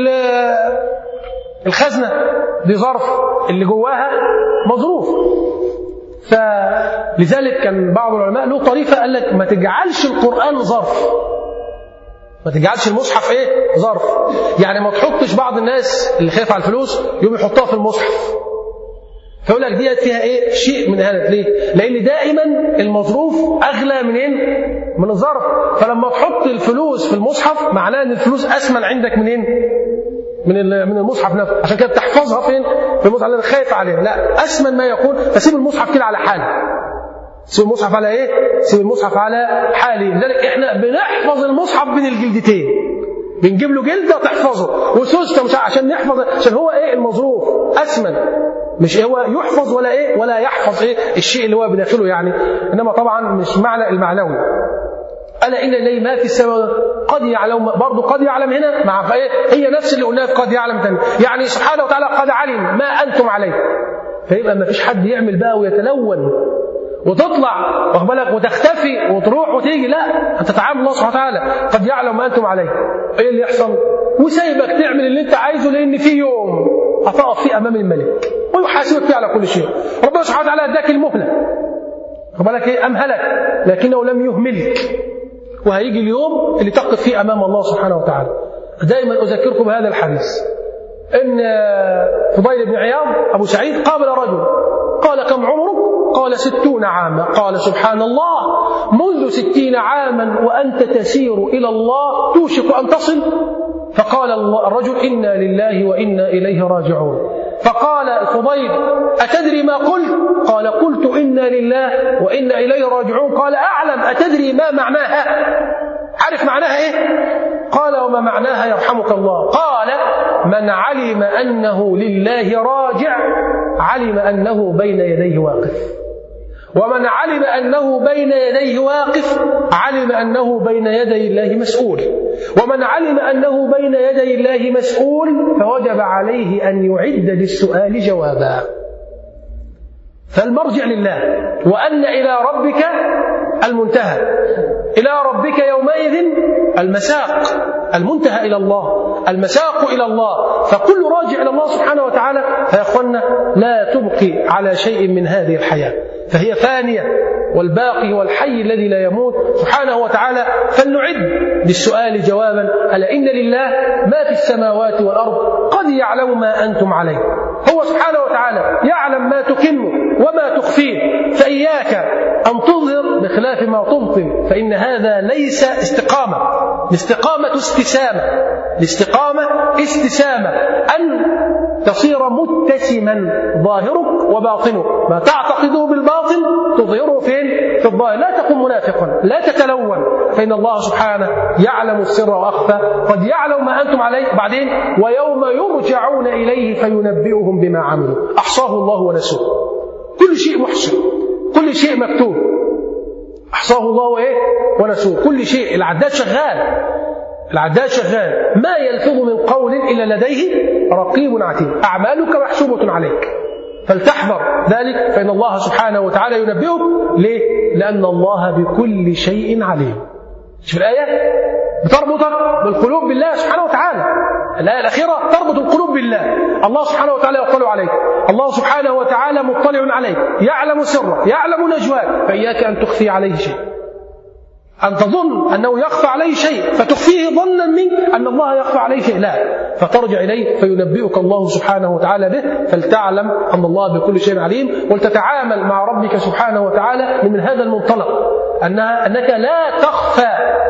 S1: الخزنة دي ظرف، اللي جواها مظروف. فلذلك كان بعض العلماء له طريقة، قال لك ما تجعلش القرآن ظرف، ما تجعلش المصحف ايه؟ ظرف. يعني ما تحطش بعض الناس اللي خايف على الفلوس يقوم يحطها في المصحف، فيقول لك ديت فيها ايه؟ شيء من هذا. ليه؟ لان دائما المظروف اغلى منين؟ من الظرف. فلما تحط الفلوس في المصحف معناه ان الفلوس اسمن عندك منين؟ من المصحف نفسه. عشان كده بتحفظها فين؟ في المصحف اللي خايف عليه. لا، اسمن ما يكون، فسيب المصحف كده على حاله. سيب المصحف على ايه؟ سيب المصحف على حاله. لذلك احنا بنحفظ المصحف بين الجلدتين، بنجيب له جلده تحفظه وسوسته، مش عشان نحفظ، عشان هو ايه؟ المظروف اسمن، مش هو يحفظ ولا ايه؟ ولا يحفظ ايه؟ الشيء اللي هو بداخله يعني، انما طبعا مش معنى المعنوي. ألا إن لله ما في السماوات. قد يعلم، برضه قد يعلم هنا مع ايه؟ هي نفس اللي قلناها في قد يعلم تاني. يعني سبحانه وتعالى قد علم ما أنتم عليه، فيبقى ما فيش حد يعمل بقى ويتلون وتطلع واخد بالك وتختفي وتروح وتيجي. لا، انت تعامل الله سبحانه وتعالى قد يعلم ما أنتم عليه. ايه اللي يحصل؟ وسايبك تعمل اللي انت عايزه، لأن في يوم هتقف فيه أمام الملك ويحاسبك فيه على كل شيء. ربنا سبحانه وتعالى اداك المهلة، واخد بالك ايه؟ أمهلك لكنه لم يهملك، وهيجي اليوم اللي تقف فيه أمام الله سبحانه وتعالى. دائما أذكركم بهذا الحديث، إن فضيل بن عياض أبو سعيد قابل رجل، قال: كم عمرك؟ قال: 60 عاما. قال: سبحان الله، منذ 60 عاما وأنت تسير إلى الله توشك أن تصل؟ فقال الرجل: إنا لله وإنا إليه راجعون. فقال الفضيل: أتدري ما قلت؟ قال: قلت إنا لله وإنا إليه راجعون. قال: أعلم، أتدري ما معناها؟ عارف معناها إيه؟ قال: وما معناها يرحمك الله؟ قال: من علم أنه لله راجع علم أنه بين يديه واقف، ومن علم أنه بين يديه واقف علم أنه بين يدي الله مسؤول، ومن علم أنه بين يدي الله مسؤول فوجب عليه أن يعد للسؤال جوابا. فالمرجع لله، وأن إلى ربك المنتهى، إلى ربك يومئذ المساق، المنتهى إلى الله، المساق إلى الله. فكل راجع إلى الله سبحانه وتعالى فيا أخوانا لا تبقي على شيء من هذه الحياة، فهي فانية، والباقي هو الحي الذي لا يموت سبحانه وتعالى. فلنعد للسؤال جوابا. ألا إن لله ما في السماوات والأرض قد يعلم ما أنتم عليه. هو سبحانه وتعالى يعلم ما تكن وما تخفيه، فإياك أن تظهر بخلاف ما تبطن، فإن هذا ليس استقامة. الاستقامة استسامة، الاستقامة استسامة، أن تصير متسما ظاهرك وباطنك، ما تعتقده بالباطن تظهره فين؟ في الظاهر. لا تكن منافقا، لا تتلون، فإن الله سبحانه يعلم السر وأخفى، قد يعلم ما أنتم عليه. بعدين ويوم يرجعون إليه فينبئهم بما عملوا أحصاه الله ونسوه. كل شيء محصي، كل شيء مكتوب، أحصاه الله ونسوه. كل شيء، العداد شغال، العداد شغال، ما يلفظ من قول إلا لديه رقيب عتيد. أعمالك محسوبة عليك، فلتحذر ذلك، فإن الله سبحانه وتعالى ينبئك. ليه؟ لأن الله بكل شيء عليم. شوف الآية بتربطك بالقلوب بالله سبحانه وتعالى. الآية الأخيرة تربط القلوب بالله. الله سبحانه وتعالى يطلع عليك، الله سبحانه وتعالى مطلع عليك، يعلم سرك، يعلم نجواك، فإياك أن تخفي عليه شيء، أن تظن أنه يخفى عليه شيء فتخفيه ظنا منك أن الله يخفى عليه شيء. لا، فترجع إليه فينبئك الله سبحانه وتعالى به، فلتعلم أن الله بكل شيء عليم، ولتتعامل مع ربك سبحانه وتعالى من هذا المنطلق، أنك لا تخفى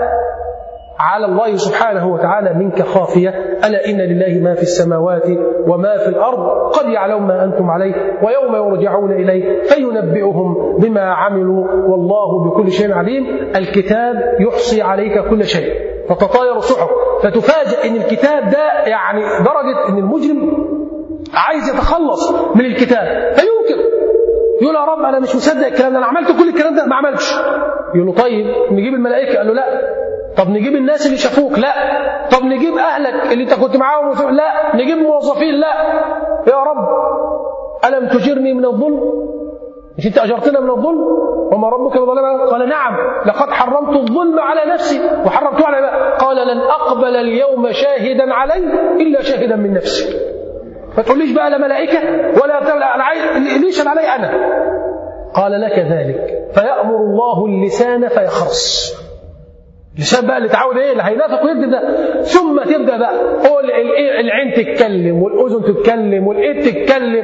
S1: على الله سبحانه وتعالى منك خافية. ألا إن لله ما في السماوات وما في الأرض قد يعلم ما أنتم عليه ويوم يرجعون إليه فينبئهم بما عملوا والله بكل شيء عليم. الكتاب يحصي عليك كل شيء، فتطاير صحف، فتفاجأ إن الكتاب ده يعني درجة إن المجرم عايز يتخلص من الكتاب فينكر، يقول يا رب أنا مش مصدق الكلام ده، أنا عملت كل الكلام ده ما عملش. يقول له طيب نجيب الملائكة، قال له لا. طب نجيب الناس اللي شافوك، لا. طب نجيب أهلك اللي انت كنت معاهم، لا. نجيب موظفين، لا. يا رب ألم تجرني من الظلم؟ مش انت أجرتنا من الظلم؟ وما ربك بظلام؟ قال نعم، لقد حرمت الظلم على نفسي وحرمته على عبادي. قال لن أقبل اليوم شاهدا علي إلا شاهدا من نفسي. ما تقوليش بقى لا ملائكة ولا ليش علي أنا. قال لك ذلك، فيأمر الله اللسان فيخرس. اللسان بقى اللي تعود اللي هينافق ويكذب ده، ثم تبدا بقى العين تتكلم والأذن تتكلم والإيد تتكلم،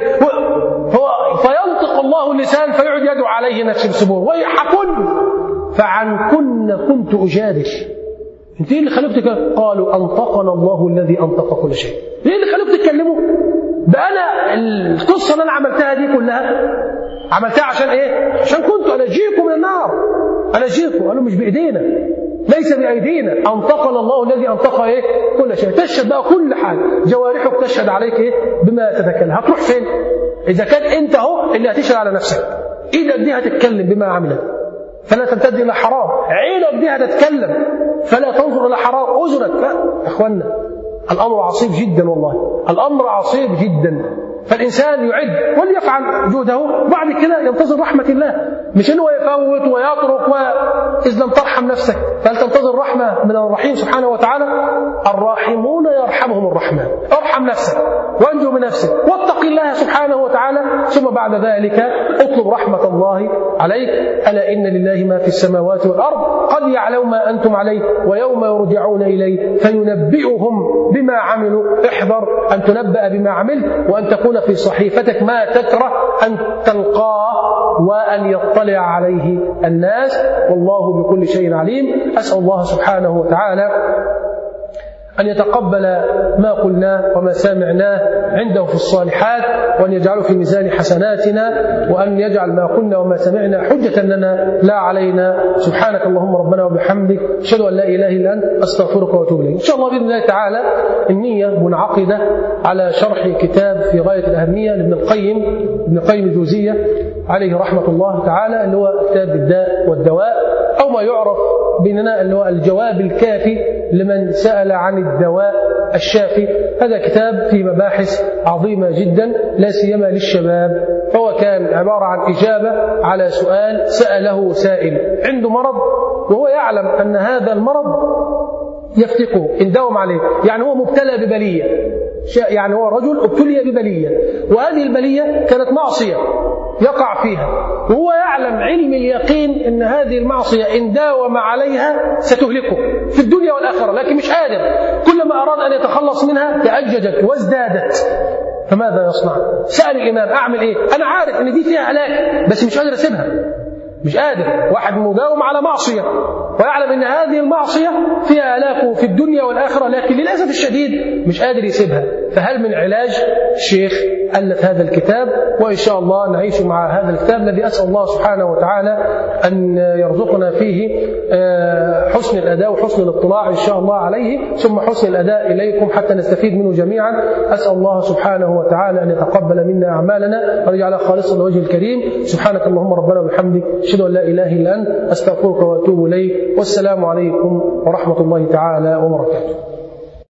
S1: فينطق الله اللسان فيقعد يدعو عليه نفس السبور ويحكن فعنكن كنت أجادل. انت ايه اللي خلوك؟ قالوا أنطقنا الله الذي أنطق كل شيء. ايه اللي خلوك تتكلموا؟ ده أنا القصة اللي أنا عملتها دي كلها عملتها عشان إيه؟ عشان كنت أنجيكم من النار، أنجيكم. قالوا مش بإيدينا، ليس بأيدينا، أنطقنا الله الذي أنطق كل شيء. تشهد بقى كل حاجة، جوارحك تشهد عليك بما تتكلم. هتروح فين؟ إذا كان أنت هو اللي هتشهد على نفسك، إيدك دي هتتكلم بما عملت فلا تمتد إلى حرام، عينك دي هتتكلم فلا تنظر إلى حرام، أذنك لا. يا إخوانا الأمر عصيب جدا، والله الأمر عصيب جدا. فالإنسان يعد وليفعل جهده، وبعد كده ينتظر رحمة الله، مش إنه يفوت ويترك إذ لم ترحم نفسك. فهل تنتظر رحمة من الرحيم سبحانه وتعالى؟ الراحمون يرحمهم الرحمن. ارحم نفسك وانجو بنفسك واتق الله سبحانه وتعالى، ثم بعد ذلك اطلب رحمة الله عليك. ألا إن لله ما في السماوات والأرض قد يعلم ما أنتم عليه ويوم يرجعون إليه فينبئهم بما عملوا. احذر أن تنبأ بما عملت وأن تكون في صحيفتك ما تكره أن تلقاه وأن يطلع عليه الناس، والله بكل شيء عليم. أسأل الله سبحانه وتعالى أن يتقبل ما قلناه وما سمعناه عنده في الصالحات، وأن يجعله في ميزان حسناتنا، وأن يجعل ما قلنا وما سمعنا حجة لنا لا علينا. سبحانك اللهم ربنا وبحمدك، أشهد أن لا إله إلا أنت، أستغفرك وأتوب إليك. إن شاء الله بإذن الله تعالى النية منعقدة على شرح كتاب في غاية الأهمية لابن القيم الجوزية عليه رحمة الله تعالى، اللي هو كتاب الداء والدواء، أو ما يعرف بأننا اللي هو الجواب الكافي لمن سأل عن الدواء الشافي. هذا كتاب فيه مباحث عظيمة جدا لا سيما للشباب، فهو كان عبارة عن إجابة على سؤال سأله سائل عنده مرض وهو يعلم أن هذا المرض يفتقه إن داوم عليه، يعني هو مبتلى ببلية، يعني هو رجل ابتلي ببلية، وهذه البلية كانت معصية يقع فيها، وهو يعلم علم اليقين أن هذه المعصية إن داوم عليها ستهلكه في الدنيا والآخرة، لكن مش قادر، كلما أراد أن يتخلص منها تأججت وازدادت، فماذا يصنع؟ سأل الإمام أعمل إيه؟ أنا عارف أن دي فيها هلاك بس مش قادر أسيبها، مش قادر. واحد مداوم على معصية ويعلم أن هذه المعصية فيها هلاكه في الدنيا والآخرة، لكن للأسف الشديد مش قادر يسيبها، فهل من علاج؟ الشيخ ألف هذا الكتاب، وإن شاء الله نعيش مع هذا الكتاب الذي أسأل الله سبحانه وتعالى أن يرزقنا فيه حسن الأداء وحسن الاطلاع إن شاء الله عليه، ثم حسن الأداء إليكم حتى نستفيد منه جميعا. أسأل الله سبحانه وتعالى أن يتقبل منا أعمالنا ويجعلها خالصة لوجه الكريم. سبحانك اللهم ربنا وبحمدك، أشهد أن لا إله إلا أنت، أستغفرك وأتوب إليك، والسلام عليكم ورحمة الله تعالى وبركاته.